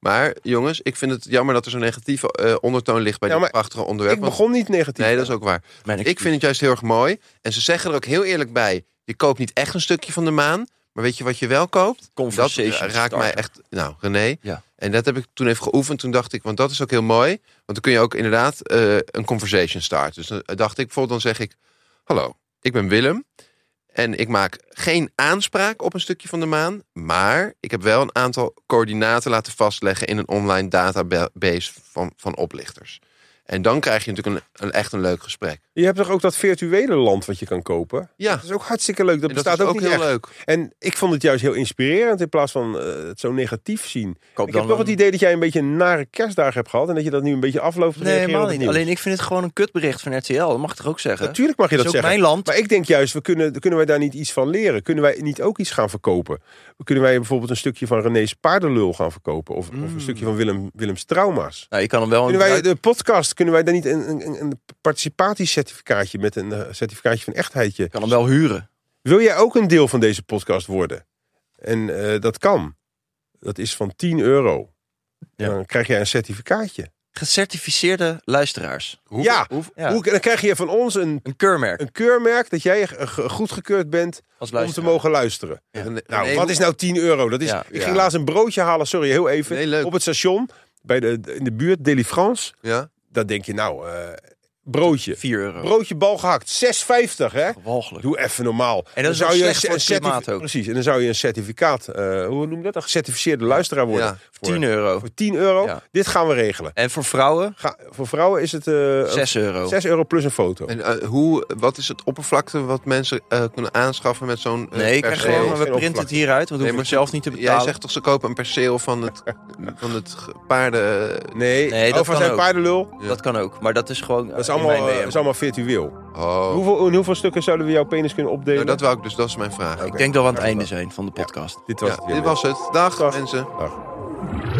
Maar jongens, ik vind het jammer dat er zo'n negatieve uh, ondertoon ligt bij Ja, dit maar prachtige onderwerp. Ik want- begon niet negatief. Nee, dat is ook waar. Mijn Ik excuus. vind het juist heel erg mooi. En ze zeggen er ook heel eerlijk bij. Je koopt niet echt een stukje van de maan. Maar weet je wat je wel koopt? Dat Conversation uh, raakt starter. mij echt... Nou, René. Ja. En dat heb ik toen even geoefend. Toen dacht ik, want dat is ook heel mooi. Want dan kun je ook inderdaad uh, een conversation starten. Dus dan dacht ik, bijvoorbeeld dan zeg ik... Hallo, ik ben Willem. En ik maak geen aanspraak op een stukje van de maan. Maar ik heb wel een aantal coördinaten laten vastleggen... in een online database van, van oplichters. En dan krijg je natuurlijk een, een, echt een leuk gesprek. Je hebt toch ook dat virtuele land wat je kan kopen? Ja. Dat is ook hartstikke leuk. Dat En dat bestaat is ook, ook niet heel echt. leuk. En ik vond het juist heel inspirerend in plaats van uh, het zo negatief zien. Koop Ik dan heb toch een- het idee dat jij een beetje een nare kerstdagen hebt gehad en dat je dat nu een beetje afloopt te Nee, reageren helemaal op het niet. nieuws. Alleen ik vind het gewoon een kutbericht van R T L. Dat mag ik toch ook zeggen? Natuurlijk mag je dat Het is ook zeggen. mijn land. Maar ik denk juist, we kunnen, kunnen wij daar niet iets van leren? Kunnen wij niet ook iets gaan verkopen? Kunnen wij bijvoorbeeld een stukje van René's paardenlul gaan verkopen? Of, Mm. of een stukje van Willem, Willems trauma's? Nou, je kan hem wel... Kunnen wij een... de podcast, kunnen wij daar niet een, een, een participatiecertificaatje met een uh, certificaatje van echtheidje? Je kan hem wel huren. Wil jij ook een deel van deze podcast worden? En uh, dat kan. Dat is van tien euro. Ja. Dan krijg jij een certificaatje. Gecertificeerde luisteraars. Hoe, ja, hoe, Ja. Hoe, dan krijg je van ons een, Een keurmerk een keurmerk dat jij uh, ge- goedgekeurd bent als om te luisteraar. mogen luisteren. Ja. René- Nou, René, wat hoe- is nou tien euro? Dat is, Ja. ik Ja. ging laatst een broodje halen, sorry, heel even. Nee, leuk. Op het station, bij de, in de buurt, Deli France. Ja? Dan denk je, nou, uh, broodje. vier euro. Broodje bal gehakt, zes vijftig, hè? Walgelijk. Doe even normaal. En dat is Dan wel je slecht een voor het certif- klimaat ook. Precies, en dan zou je een certificaat, uh, hoe noem je dat? Een gecertificeerde luisteraar worden. Ja. Voor, tien euro. voor tien euro. Ja. Dit gaan we regelen. En voor vrouwen Ga, voor vrouwen is het uh, zes euro. zes euro plus een foto. En uh, hoe, wat is het oppervlakte wat mensen uh, kunnen aanschaffen met zo'n uh, Nee, ik krijg perceel? gewoon, we geen printen het oppervlakte. hieruit. Want we Nee, hoeven maar het zelf niet te betalen. Jij zegt toch, ze kopen een perceel van het, van het ge- paarden... Nee, Nee, dat oh, van kan zijn ook. paardenlul. Ja. Dat kan ook. Maar dat is gewoon... Dat is allemaal, uh, is allemaal virtueel. Oh, Hoeveel, in hoeveel stukken zouden we jouw penis kunnen opdelen? nou, dat wou ik dus, dat is mijn vraag. Oké. Ik denk dat we aan het einde zijn van de podcast. Dit was Ja, het weer. dit was het. Dag, Dag. mensen. Dag.